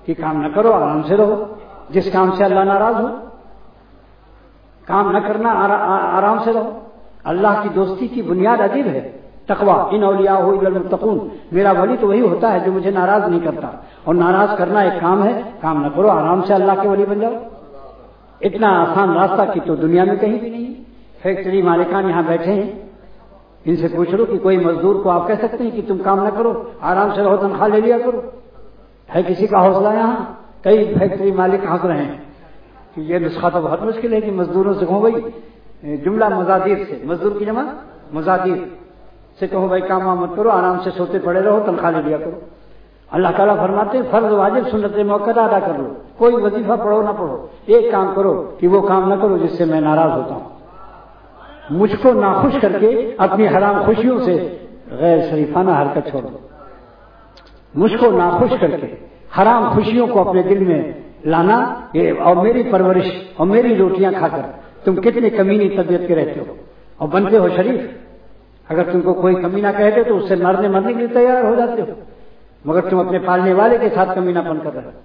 کہ کام نہ کرو، آرام سے رہو، جس کام سے اللہ ناراض ہو کام نہ کرنا، آرام سے رہو۔ اللہ کی دوستی کی بنیاد عجیب ہے، تقوی، ان اولیاء الا المتقون، میرا ولی تو وہی ہوتا ہے جو مجھے ناراض نہیں کرتا، اور ناراض کرنا ایک کام ہے، کام نہ کرو، آرام سے اللہ کے ولی بن جاؤ۔ اتنا آسان راستہ کی تو دنیا میں کہیں بھی نہیں۔ فیکٹری مالکان یہاں بیٹھے ہیں، ان سے پوچھ لو کہ کوئی مزدور کو آپ کہہ سکتے ہیں کہ تم کام نہ کرو، آرام سے رہو، تنخواہ لے لیا کرو؟ ہے کسی کا حوصلہ یہاں؟ کئی فیکٹری مالک ہنس رہے ہیں کہ یہ نسخہ تو بہت مشکل ہے کہ مزدوروں سے کہوں بھائی، جملہ مزادیر سے، مزدور کی جمع مزادیر سے کہوں بھائی کام مت کرو، آرام سے سوتے پڑے رہو، تنخواہ لے لیا کرو۔ اللہ تعالیٰ فرماتے ہیں فرض واجب سنت موقع ادا کر لو، کوئی وظیفہ پڑھو نہ پڑھو، ایک کام کرو کہ وہ کام نہ کرو جس سے میں ناراض ہوتا ہوں، مجھ کو ناخوش کر کے اپنی حرام خوشیوں سے غیر شریفانہ حرکت چھوڑ دو۔ مجھ کو ناخوش کر کے حرام خوشیوں کو اپنے دل میں لانا، اور میری پرورش اور میری روٹیاں کھا کر تم کتنے کمینی طبیعت کے رہتے ہو اور بنتے ہو شریف۔ اگر تم کو کوئی کمینہ کہتے تو اس سے مرنے کے لیے تیار ہو جاتے ہو، مگر تم اپنے پالنے والے کے ساتھ کمینہ پن کر رہے ہو۔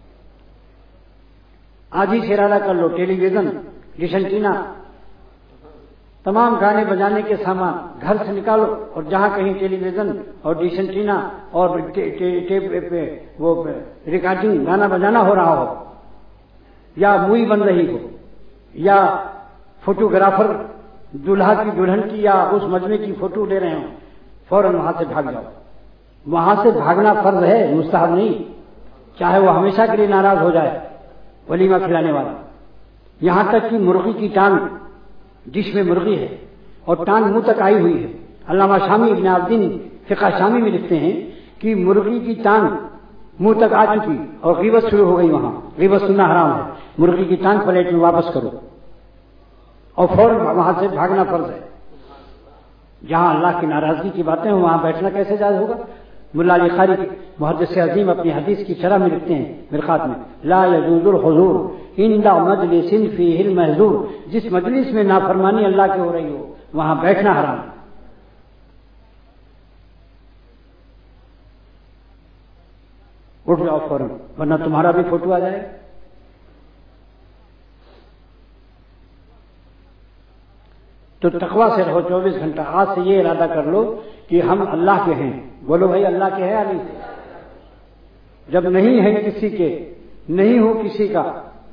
آج ہی سے ارادہ کر لو، ٹیلی ویژن، ڈش اینٹینا، تمام گانے بجانے کے سامان گھر سے نکالو، اور جہاں کہیں ٹیلی ویژن اور ڈش اینٹینا اور وہ ریکارڈنگ گانا بجانا ہو رہا ہو، یا مووی بن رہی ہو، یا فوٹوگرافر دولہا کی دلہن کی یا اس مجمع کی فوٹو لے رہے ہوں، فوراً وہاں سے بھاگ جاؤ۔ وہاں سے بھاگنا فرض ہے، مستحب نہیں، چاہے وہ ہمیشہ کے لیے ناراض ہو جائے ولیمہ کھلانے والا۔ یہاں تک کہ مرغی کی ٹانگ، ڈش میں مرغی ہے اور ٹانگ منہ تک آئی ہوئی ہے، علامہ شامی ابن عابدین فقہ شامی میں لکھتے ہیں کہ مرغی کی ٹانگ منہ تک آ چکی اور غیبت شروع ہو گئی، وہاں غیبت سننا حرام ہے، مرغی کی ٹانگ پلیٹ میں واپس کرو اور فوراً وہاں سے بھاگنا فرض ہے۔ جہاں اللہ کی ناراضگی کی باتیں ہیں وہاں بیٹھنا کیسے جائز ہوگا؟ ملا علی قاری محدث عظیم اپنی حدیث کی شرح میں لکھتے ہیں مرقات میں، لا یجوز الحضور عند مجلس فیہ المحظور، جس مجلس میں نافرمانی اللہ کی ہو رہی ہو وہاں بیٹھنا حرام ہے۔ اٹھ جاؤ فوراً، ورنہ تمہارا بھی فوٹو آ جائے۔ تو تقویٰ سے رہو 24 گھنٹہ۔ آج سے یہ ارادہ کر لو کہ ہم اللہ کے ہیں، بولو بھائی اللہ کے ہے علی، جب نہیں ہے کسی کے، نہیں ہو کسی کا،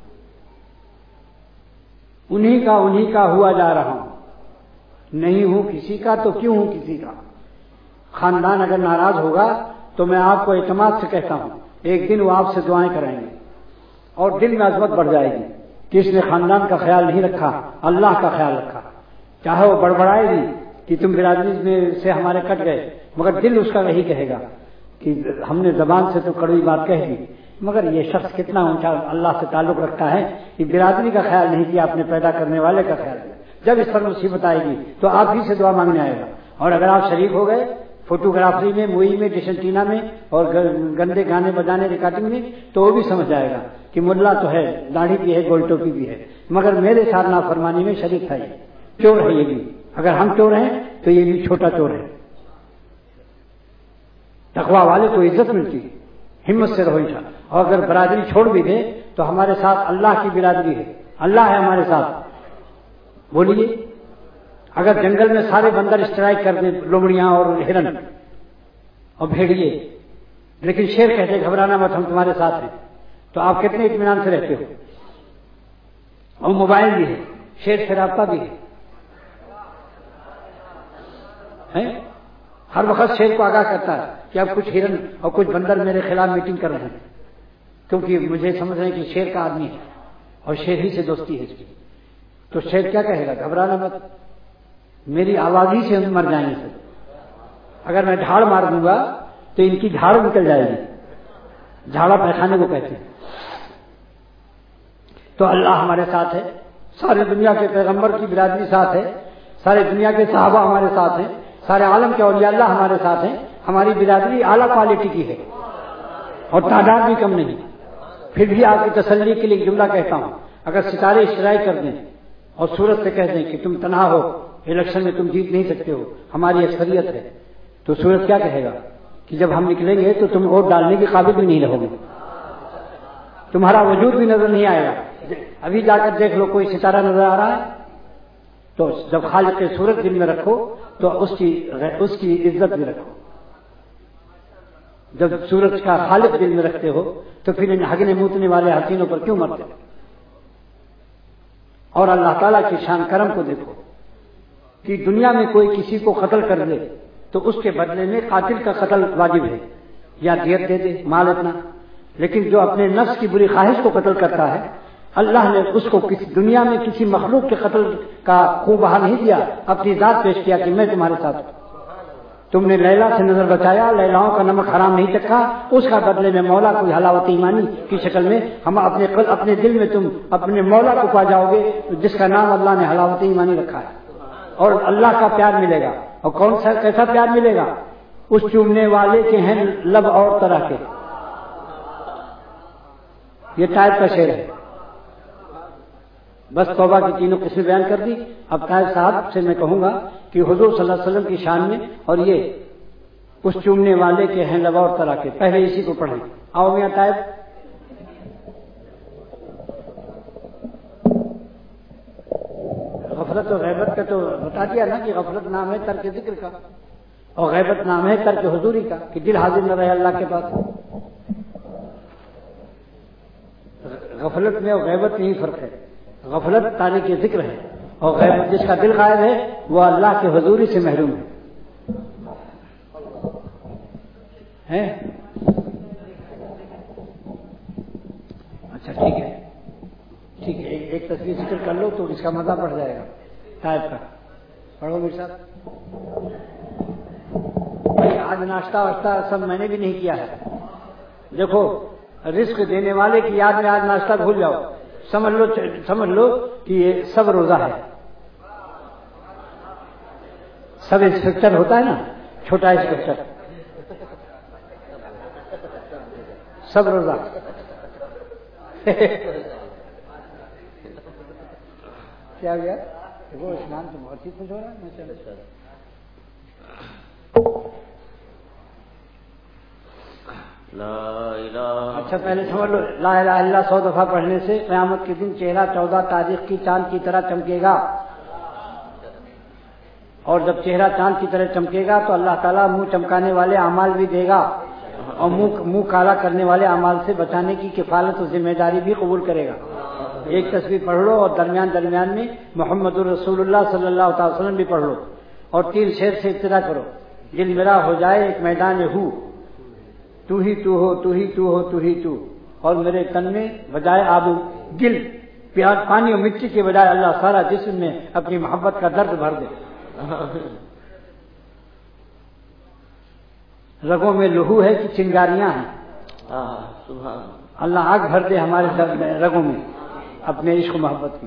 انہی کا ہوا جا رہا ہوں، نہیں ہوں کسی کا تو کیوں ہوں کسی کا۔ خاندان اگر ناراض ہوگا تو میں آپ کو اعتماد سے کہتا ہوں ایک دن وہ آپ سے دعائیں کرائیں گے اور دل میں عظمت بڑھ جائے گی کہ اس نے خاندان کا خیال نہیں رکھا، اللہ کا خیال رکھا۔ چاہے وہ بڑبڑائے گی کہ تم برادری میں سے ہمارے کٹ گئے، مگر دل اس کا یہی کہے گا کہ ہم نے زبان سے تو کڑوی بات کہہ دی، مگر یہ شخص کتنا اونچا اللہ سے تعلق رکھتا ہے کہ برادری کا خیال نہیں کیا، اپنے پیدا کرنے والے کا خیال کیا۔ جب اس پر مصیبت آئے گی تو آپ ہی سے دعا مانگنے آئے گا، اور اگر آپ شریک ہو گئے فوٹوگرافری میں، مووی میں، ڈش اینٹینا میں اور گندے گانے بجانے ریکارڈنگ میں، تو وہ بھی سمجھ جائے گا کہ ملا تو ہے، داڑھی بھی ہے، گول ٹوپی بھی ہے، مگر میرے ساتھ نافرمانی میں شریک ہے، چور ہے یہ بھی۔ اگر ہم چور ہیں تو یہ بھی چھوٹا چور ہے۔ تقوی والے کو عزت ملتی ہے، ہمت سے رہو انشاءاللہ۔ اور اگر برادری چھوڑ بھی دے تو ہمارے ساتھ اللہ کی برادری ہے، اللہ ہے ہمارے ساتھ۔ بولیے، اگر جنگل میں سارے بندر اسٹرائک کر دیں، لومڑیاں اور ہرن اور بھیڑیے، لیکن شیر کہتے گھبرانا مت، ہم تمہارے ساتھ ہیں، تو آپ کتنے اطمینان سے رہتے ہو؟ اور موبائل بھی ہے، شیر سے رابطہ بھی ہے، ہر وقت شیر کو آگاہ کرتا ہے کہ اب کچھ ہرن اور کچھ بندر میرے خلاف میٹنگ کر رہے ہیں، کیونکہ مجھے سمجھ رہے ہیں کہ شیر کا آدمی ہے اور شیر ہی سے دوستی ہے اس کی۔ تو شیر کیا کہے گا؟ گھبرانا مت، میری آواز ہی سے مر جائیں گے۔ اگر میں جھاڑ مار دوں گا تو ان کی جھاڑ نکل جائے گی، جھاڑا پیخانے کو کہتے ہیں۔ تو اللہ ہمارے ساتھ ہے، سارے دنیا کے پیغمبر کی برادری ساتھ ہے، سارے دنیا کے صحابہ ہمارے ساتھ ہیں، سارے عالم کے اولیاء اللہ ہمارے ساتھ ہیں۔ ہماری برادری اعلیٰ کوالٹی کی ہے اور تعداد بھی کم نہیں۔ پھر بھی آپ کی تسلی کے لیے ایک جملہ کہتا ہوں، اگر ستارے اشتراک کر دیں اور سورج سے کہہ دیں کہ تم تنہا ہو، الیکشن میں تم جیت نہیں سکتے ہو، ہماری اکثریت ہے، تو سورج کیا کہے گا کہ جب ہم نکلیں گے تو تم ووٹ ڈالنے کے قابل بھی نہیں رہو گے۔ تمہارا وجود بھی نظر نہیں آئے گا. ابھی جا کر دیکھ لو کوئی ستارہ نظر آ رہا ہے؟ تو جب خالق صورت دل میں رکھو تو اس کی عزت بھی رکھو. جب سورج کا خالق دل میں رکھتے ہو تو پھر ان ہگنے موتنے والے حسینوں پر کیوں مرتے؟ اور اللہ تعالیٰ کی شان کرم کو دیکھو کہ دنیا میں کوئی کسی کو قتل کر دے تو اس کے بدلے میں قاتل کا قتل واجب ہے یا دیت دے دے مال اتنا. لیکن جو اپنے نفس کی بری خواہش کو قتل کرتا ہے اللہ نے اس کو کسی دنیا میں کسی مخلوق کے قتل کا خوب بہا نہیں دیا، اپنی ذات پیش کیا کہ میں تمہارے ساتھ ہوں. تم نے لیلا سے نظر بچایا، لیلاؤں کا نمک حرام نہیں چکھا، اس کا بدلے میں مولا کوئی حلاوت ایمانی کی شکل میں ہم اپنے دل میں تم اپنے مولا کو پا جاؤ گے جس کا نام اللہ نے حلاوت ایمانی رکھا ہے. اور اللہ کا پیار ملے گا. اور کون سا کیسا پیار ملے گا؟ اس چومنے والے کے ہیں لب اور طرح کے. یہ طائب کا شعر ہے. بس توبہ کی تینوں قسمیں بیان کر دی. اب طائب صاحب سے میں کہوں گا کہ حضور صلی اللہ علیہ وسلم کی شان میں اور یہ اس چومنے والے کے ہیں لب اور طرح کے، پہلے اسی کو پڑھیں. آؤ میاں طائب. غفلت و غیبت کا تو بتا دیا نا کہ غفلت نام ہے ترک ذکر کا اور غیبت نام ہے ترک حضوری کا، کہ دل حاضر نہ رہے اللہ کے پاس. غفلت میں اور غیبت میں ہی فرق ہے. غفلت تارک ذکر ہے اور غیبت جس کا دل غائب ہے وہ اللہ کے حضوری سے محروم ہے. اچھا ٹھیک ہے ٹھیک ہے، ایک تصویر ذکر کر لو تو اس کا مزہ بڑھ جائے گا. طائب کا پڑھو میرے ساتھ. آج ناشتہ واشتہ سب میں نے بھی نہیں کیا ہے. دیکھو رزق دینے والے کی یاد میں آج ناشتہ بھول جاؤ. سمجھ لو کہ یہ سب روزہ ہے. سب انسپیکٹر ہوتا ہے نا، چھوٹا انسپیکٹر، سب روزہ. کیا گیا وہ اسنان تو بہت ہی کچھ ہو رہا ہے. اچھا پہلے سمجھ لو لا الہ الا اللہ 100 دفعہ پڑھنے سے قیامت کے دن چہرہ 14 تاریخ کی چاند کی طرح چمکے گا. اور جب چہرہ چاند کی طرح چمکے گا تو اللہ تعالیٰ منہ چمکانے والے اعمال بھی دے گا اور منہ کالا کرنے والے اعمال سے بچانے کی کفالت و ذمہ داری بھی قبول کرے گا. ایک تصویر پڑھ لو اور درمیان میں محمد الرسول اللہ صلی اللہ تعالی وسلم بھی پڑھ لو اور 3 شعر سے ابتدا کرو. دل میرا ہو جائے ایک میدان ہو، تو ہی تو ہو تو ہی تو ہو تو ہی تو، اور میرے تن میں بجائے آب گل پیاز پانی اور مٹی کے بجائے اللہ سارا جسم میں اپنی محبت کا درد بھر دے. رگوں میں لہو ہے کہ چنگاریاں ہیں. اللہ آگ بھر دے ہمارے رگوں میں اپنے عشق و محبت کی.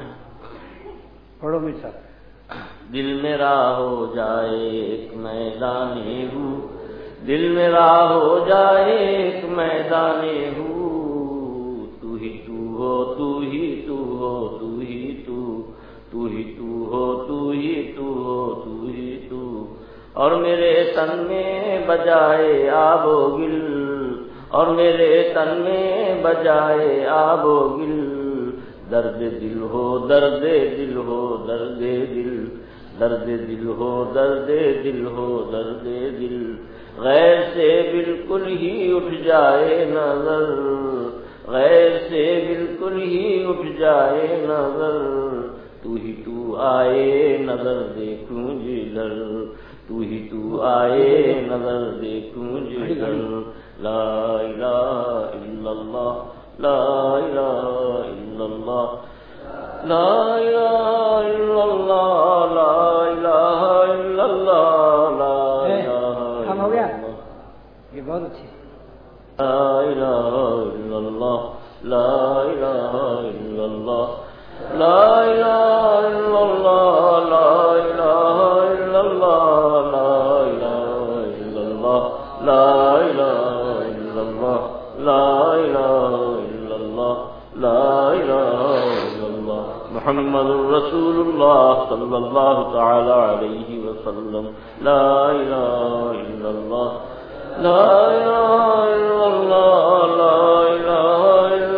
پڑھو میرے ساتھ. دل میرا ہو جائے ایک میدان ہو، دل میرا ہو جائے ایک میدان ہو، تو ہی تو ہو تو ہی تو ہو تو ہی تو، تو ہی تو ہو تو ہی تو ہو تو ہی تو، اور میرے تن میں بجائے آب و گل، اور میرے تن میں بجائے آب و گل، درد دل ہو درد دل ہو درد دل، درد دل ہو درد دل ہو درد دل، غیر سے بالکل ہی اٹھ جائے نظر، غیر سے بالکل ہی اٹھ جائے نظر، تو ہی تو آئے نظر دیکھوں جدھر، تو ہی تو آئے نظر دیکھوں جدھر. لا الہ الا اللہ لا الہ الا اللہ لا الہ الا اللہ لا الہ الا اللہ لا الہ ہو گیا یہ بہت اچھی. لا الہ الا اللہ لا الہ الا اللہ لا الہ الا اللہ لا الہ الا اللہ لا الہ الا اللہ لا الہ الا اللہ لا الہ الا اللہ لا الہ الا اللہ محمد رسول اللہ صلی اللہ تعالی علیہ وسلم. لا الہ الا اللہ لا الہ الا اللہ لا الہ الا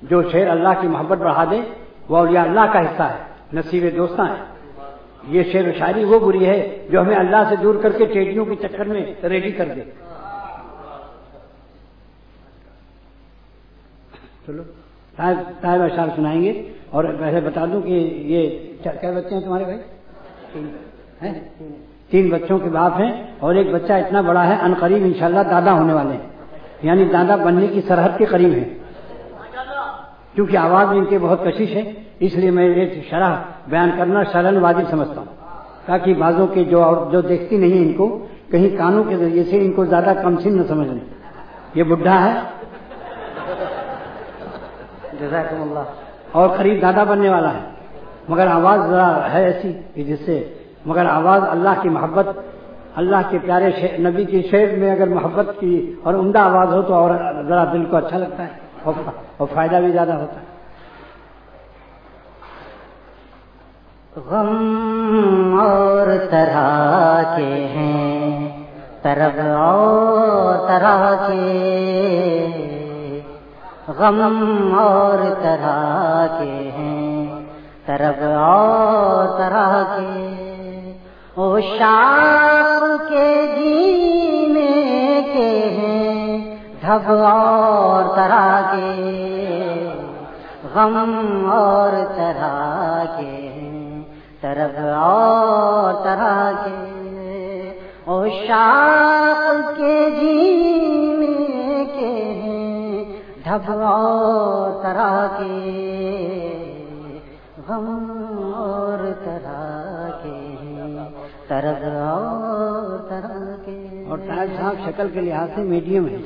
جو شعر اللہ کی محبت بڑھا دے وہ اولیاء اللہ کا حصہ ہے، نصیب دوستاں ہے۔ یہ شعر و شاعری وہ بری ہے جو ہمیں اللہ سے دور کر کے ٹیڈیوں کے چکر میں ریڈی کر دے۔ چلو صاحب اشعار سنائیں گے، اور ویسے بتا دوں کہ یہ کیا بچے ہیں تمہارے بھائی؟ 3 بچوں کے باپ ہیں، اور ایک بچہ اتنا بڑا ہے ان قریب انشاءاللہ دادا ہونے والے ہیں، یعنی دادا بننے کی سرحد کے قریب ہیں۔ کیونکہ آواز میں ان کے بہت کشش ہے، اس لیے میں یہ شرح بیان کرنا شرعاً واجب سمجھتا ہوں، تاکہ بعضوں کے جو دیکھتی نہیں ان کو کہیں کانوں کے ذریعے سے ان کو زیادہ کم سن نہ سمجھ لیں۔ یہ بڈھا ہے جزاکم اللہ، اور قریب دادا بننے والا ہے، مگر آواز ذرا ہے ایسی کہ جس سے، مگر آواز اللہ کی محبت، اللہ کے پیارے نبی کے شعر میں اگر محبت کی اور عمدہ آواز ہو تو اور ذرا دل کو اچھا لگتا ہے اور فائدہ بھی زیادہ ہوتا ہے۔ غم اور طرح کے ہیں طرب اور طرح کے، غم اور طرح کے ہیں طرب اور طرح کے، او شاخ کے جینے کے ہیں ڈھب اور طرح کے، غم اور طرح کے ہیں طرب اور طرح کے، او شاخ کے جینے کے ہیں ڈھب اور طرح کے، غم اور طرح کے ہیں طرب اور طرح کے۔ اور صاحب شکل کے لحاظ سے میڈیم ہے،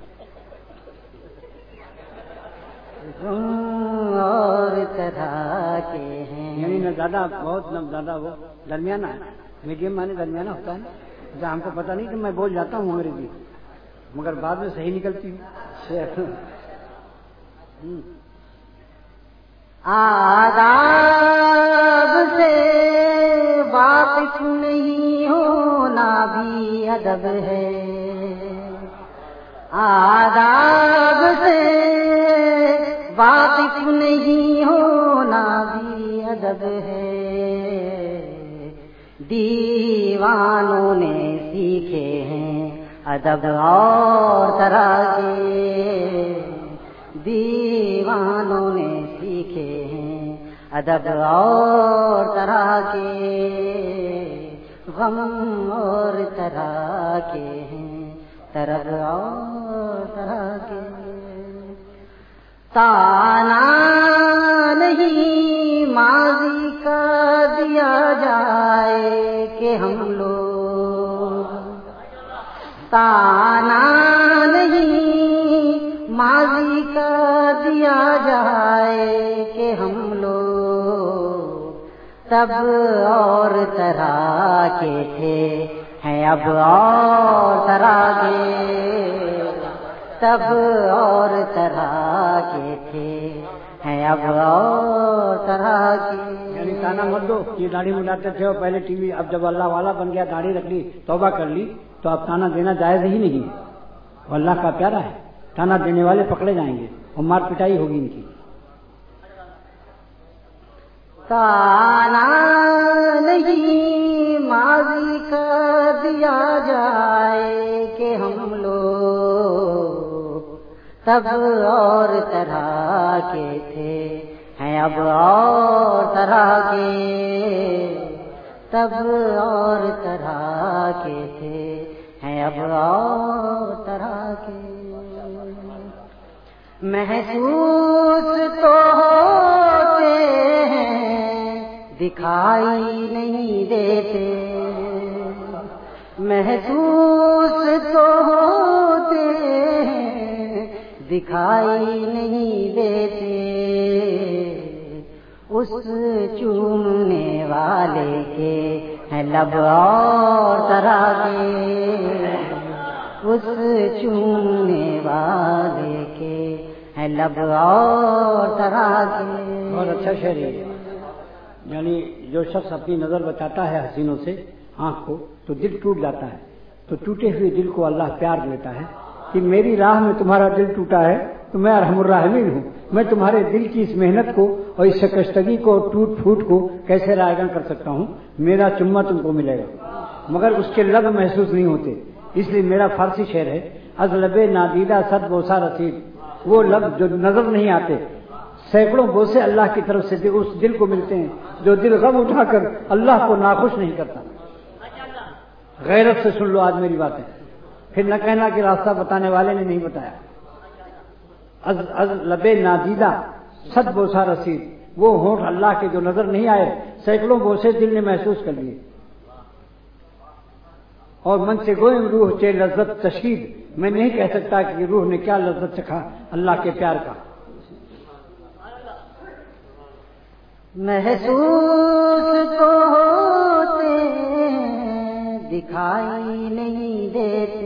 غم اور طرح کے ہیں، یعنی نہ زیادہ بہت نہ زیادہ، وہ درمیانہ ہے، میڈیم معنی درمیانہ ہوتا ہے۔ جہاں ہم کو پتہ نہیں کہ میں بول جاتا ہوں انگریزی مگر بعد میں صحیح نکلتی ہوں۔ آداب سے واقف نہیں ہونا بھی ادب ہے، آداب سے واقف نہیں ہونا بھی ادب ہے، دیوانوں نے سیکھے ہیں ادب اور طرح کے، دیوانوں نے سیکھے ہیں ادب اور طرح کے، غم اور طرح کے ہیں طرب اور طرح کے، تانا نہیں ماضی کا دیا جائے کہ ہم لوگ، تانا نہیں ماضی کا دیا جائے کہ ہم لوگ، تب اور طرح کے تھے ہیں اب اور طرح کے، تب اور طرح کے تھے ہیں اب اور طرح کے۔ یعنی تانا مت دو، یہ داڑھی مڈاتے تھے اور پہلے ٹی وی، اب جب اللہ والا بن گیا داڑھی رکھ لی توبہ کر لی تو اب تانا دینا جائز ہی نہیں، وہ اللہ کا پیارا ہے، تانا دینے والے پکڑے جائیں گے اور مار پٹائی ہوگی ان کی۔ تانا نہیں ماضی کا دیا جائے کہ ہم لوگ، تب اور طرح کے تھے ہیں اب اور طرح کے، تب اور طرح کے تھے ہیں اب اور طرح کے، محسوس تو ہوتے ہیں دکھائی نہیں دیتے، محسوس تو ہوتے ہیں دکھائی نہیں دیتے، اس چومنے والے کے ہیں لب اور طرح کے، اس چومنے والے کے ہیں لب اور طرح کے۔ بہت اچھا شعر ہے، یعنی جو شخص اپنی نظر بچاتا ہے حسینوں سے آنکھ کو تو دل ٹوٹ جاتا ہے، تو ٹوٹے ہوئے دل کو اللہ پیار دیتا ہے کہ میری راہ میں تمہارا دل ٹوٹا ہے تو میں ارحم الراحمین ہوں. میں تمہارے دل کی اس محنت کو اور اس شکستگی کو ٹوٹ پھوٹ کو کیسے رائگاں کر سکتا ہوں. میرا چمہ تم کو ملے گا مگر اس کے لب محسوس نہیں ہوتے. اس لیے میرا فارسی شعر ہے از لب نادیدہ صد بوسہ رسید. وہ لب جو نظر نہیں آتے سینکڑوں بوسے اللہ کی طرف سے اس دل کو ملتے ہیں جو دل غم اٹھا کر اللہ کو ناخوش نہیں کرتا. غیرت سے سن لو آج میری باتیں, پھر نہ کہنا کہ راستہ بتانے والے نے نہیں بتایا. از لب نادیدہ صد بوسہ رسید, وہ ہونٹ اللہ کے جو نظر نہیں آئے سینکڑوں بوسے دل نے محسوس کر لیے. اور من سے گوئم روح چے لذت تشہید, میں نہیں کہہ سکتا کہ روح نے کیا لذت چکھا اللہ کے پیار کا. محسوس تو ہوتے دکھائی نہیں دیتے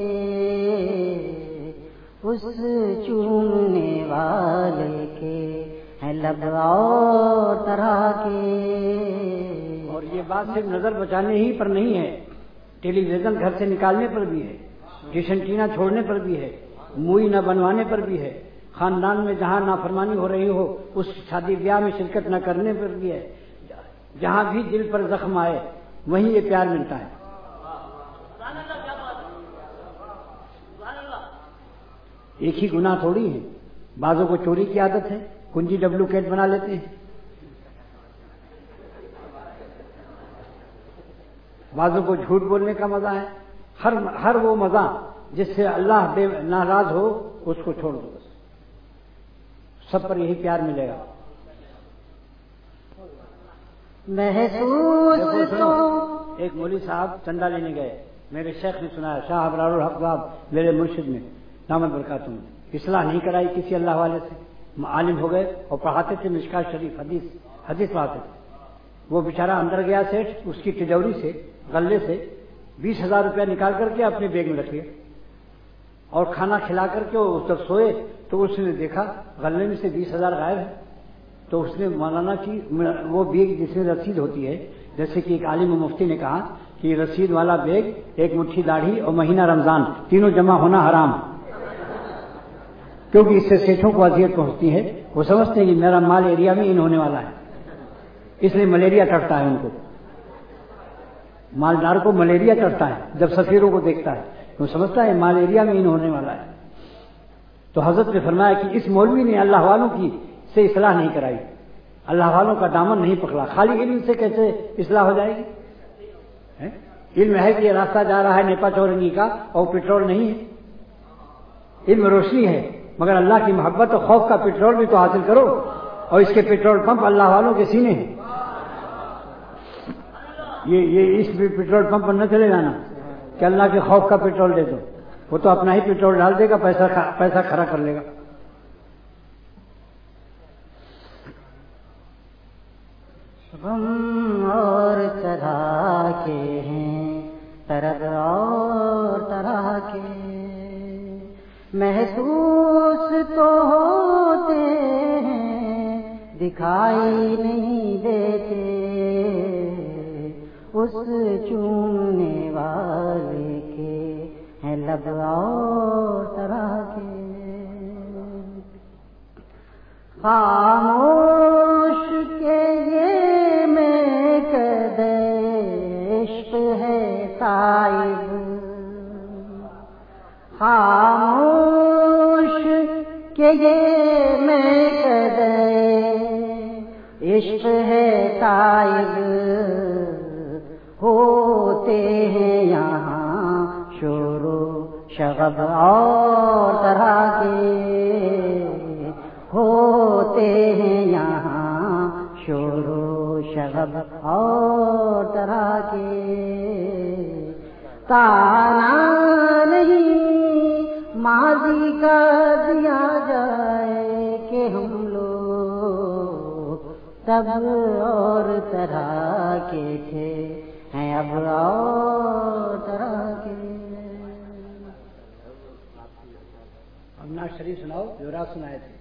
اس چومنے والے کے ہیں لب اور طرح کے. اور یہ بات صرف نظر بچانے ہی پر نہیں ہے, ٹیلی ویژن گھر سے نکالنے پر بھی ہے, کشنٹینا چھوڑنے پر بھی ہے, موئی نہ بنوانے پر بھی ہے, خاندان میں جہاں نافرمانی ہو رہی ہو اس شادی بیاہ میں شرکت نہ کرنے پر بھی ہے. جہاں بھی دل پر زخم آئے وہیں یہ پیار ملتا ہے. ایک ہی گناہ تھوڑی ہے. بعضوں کو چوری کی عادت ہے, کنجی ڈپلیکیٹ بنا لیتے ہیں. بعضوں کو جھوٹ بولنے کا مزہ ہے. ہر وہ مزہ جس سے اللہ بے ناراض ہو اس کو چھوڑ دو. سب پر یہی پیار ملے گا. محسوس تو ایک مولوی صاحب چندہ لینے گئے, میرے شیخ نے سنایا, شاہ ابرار الحق صاحب میرے مرشد نے دامت برکاتہ نے, اصلاح نہیں کرائی کسی اللہ والے سے, عالم ہو گئے اور پڑھاتے تھے مشکات شریف حدیث پڑھاتے تھے. وہ بیچارہ اندر گیا سیٹ, اس کی تجوری سے غلے سے 20,000 روپیہ نکال کر کے اپنے بیگ میں رکھ لیا اور کھانا کھلا کر کے وہ جب سوئے تو اس نے دیکھا غلے میں سے 20,000 غائب ہے. تو اس نے مولانا کی وہ بیگ جس میں رسید ہوتی ہے, جیسے کہ ایک عالم و مفتی نے کہا کہ رسید والا بیگ ایک مٹھی داڑھی اور مہینہ رمضان تینوں جمع ہونا حرام, کیونکہ اس سے سیٹھوں کو اذیت پہنچتی ہے. وہ سمجھتے ہیں کہ میرا مال ایریا میں ان ہونے والا ہے, اس لیے ملیریا چڑھتا ہے ان کو. مالدار کو ملیریا چڑھتا ہے جب سفیروں کو دیکھتا ہے, وہ سمجھتا ہے مال ایریا میں ان ہونے والا ہے. تو حضرت نے فرمایا کہ اس مولوی نے اللہ والوں کی سے اصلاح نہیں کرائی, اللہ والوں کا دامن نہیں پکڑا. خالی علم سے کیسے اصلاح ہو جائے گی؟ علم ہے کہ یہ راستہ جا رہا ہے نیپا چورنگی کا اور پیٹرول نہیں ہے. علم روشنی ہے مگر اللہ کی محبت اور خوف کا پیٹرول بھی تو حاصل کرو, اور اس کے پیٹرول پمپ اللہ والوں کے سینے ہیں. یہ اس پیٹرول پمپ پر نہ چلے جانا کہ اللہ کے خوف کا پیٹرول دے دو, وہ تو اپنا ہی پیٹرول ڈال دے گا, پیسہ کھڑا کر لے گا. غم اور طرح کے ہیں طرح اور طرح کے, محسوس تو ہوتے ہیں دکھائی نہیں دیتے اس چومنے والے کے ہیں لب اور طرح کے. خاموش کے یہ میں قد عشق ہے تائب, خاموش کہ یہ میں قد عشق ہے تائب, ہوتے ہیں یہاں شور و شغب اور طرح کے, ہوتے ہیں یہاں شور و شغب اور طرح کے. تانا نہیں ماضی کا دیا جائے کہ ہم لوگ تب اور طرح کے تھے ہیں اب اور طرح کے. اب نعت شریف سناؤ جو رات سنائے تھے.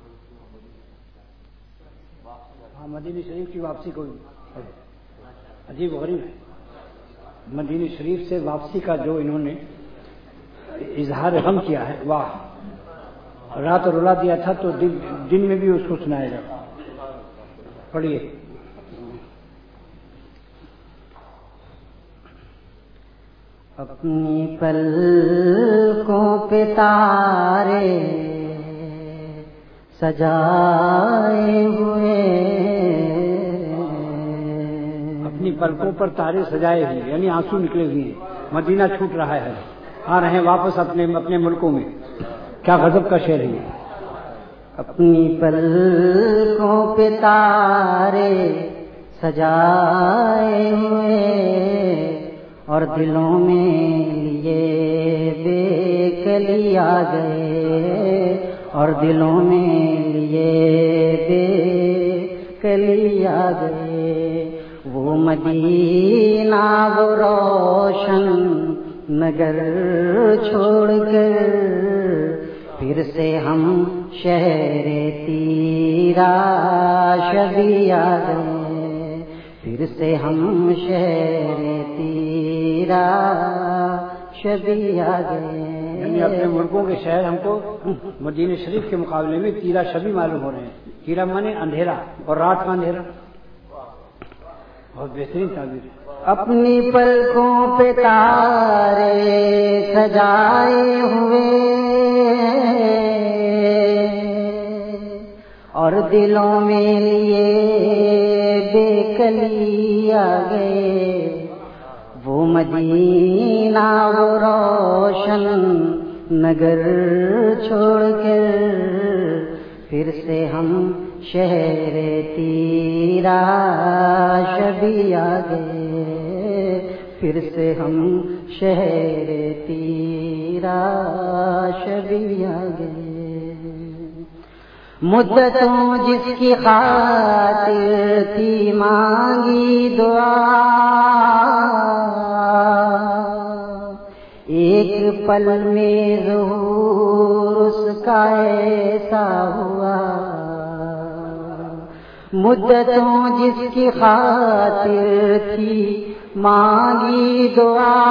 ہاں مدینہ شریف کی واپسی کو عجیب و غریب ہے. مدینہ شریف سے واپسی کا جو انہوں نے اظہار غم کیا ہے, واہ رات رلا دیا تھا تو دن میں بھی اس کو سنائے گا. پڑھیے. اپنی پلکوں پہ تارے سجائے ہوئے، اپنی پلکوں پر تارے سجائے ہوئے یعنی آنسو نکلے ہوئے ہیں. مدینہ چھوٹ رہا ہے، آ رہے ہیں واپس اپنے ملکوں میں. کیا غضب کا شعر ہے. اپنی پلکوں پہ تارے سجائے ہوئے اور دلوں میں لیے بے کلی آ گئے، اور دلوں میں لیے بے کلی آ گئے. وہ مدینہ وہ روشن نگر چھوڑ کر پھر سے ہم شہر تیرا شبی آ گئے، پھر سے ہم شہر تیرا شبی آ گئے. یعنی اپنے ملکوں کے شہر ہم کو مدینہ شریف کے مقابلے میں تیرا شبی معلوم ہو رہے ہیں. تیرا مانے اندھیرا اور رات کا اندھیرا. بہت بہترین تعبیر ہے. اپنی پلکوں پہ تارے سجائے ہوئے اور دلوں میں لیے بے کلی آ گئے. وہ مدینہ وہ روشن نگر چھوڑ کر پھر سے ہم شہر تیرا شبی آ گئے، پھر سے ہم شہر تیرا شبی آ گئے. مدتوں جس کی خاطر تھی مانگی دعا، ایک پل میں ظہور اس کا ایسا ہوا. مدتوں جس کی خاطر تھی مانگی دعا،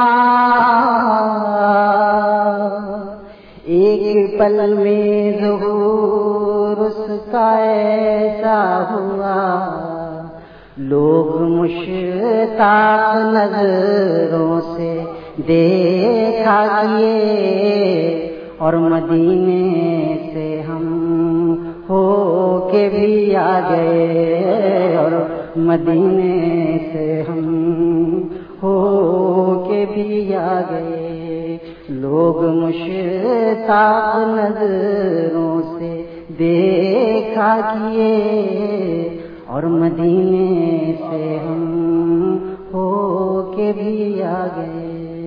ایک پل میں ظہور اس کا ایسا ہوا. لوگ مشتاق نظروں سے دیکھا کیے اور مدینے سے ہم ہو کے بھی آ گئے، اور مدینے سے ہم ہو کے بھی آ گئے. لوگ مشتاق نظروں سے دیکھا کیے اور مدینے سے ہم ہو کے بھی آ گئے.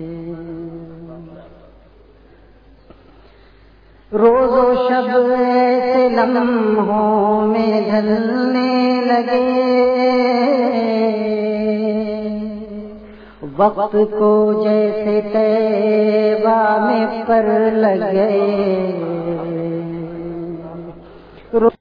روز و شب ایسے لمحوں میں ڈھلنے لگے، وقت کو جیسے طیبہ میں پر لگ گئے.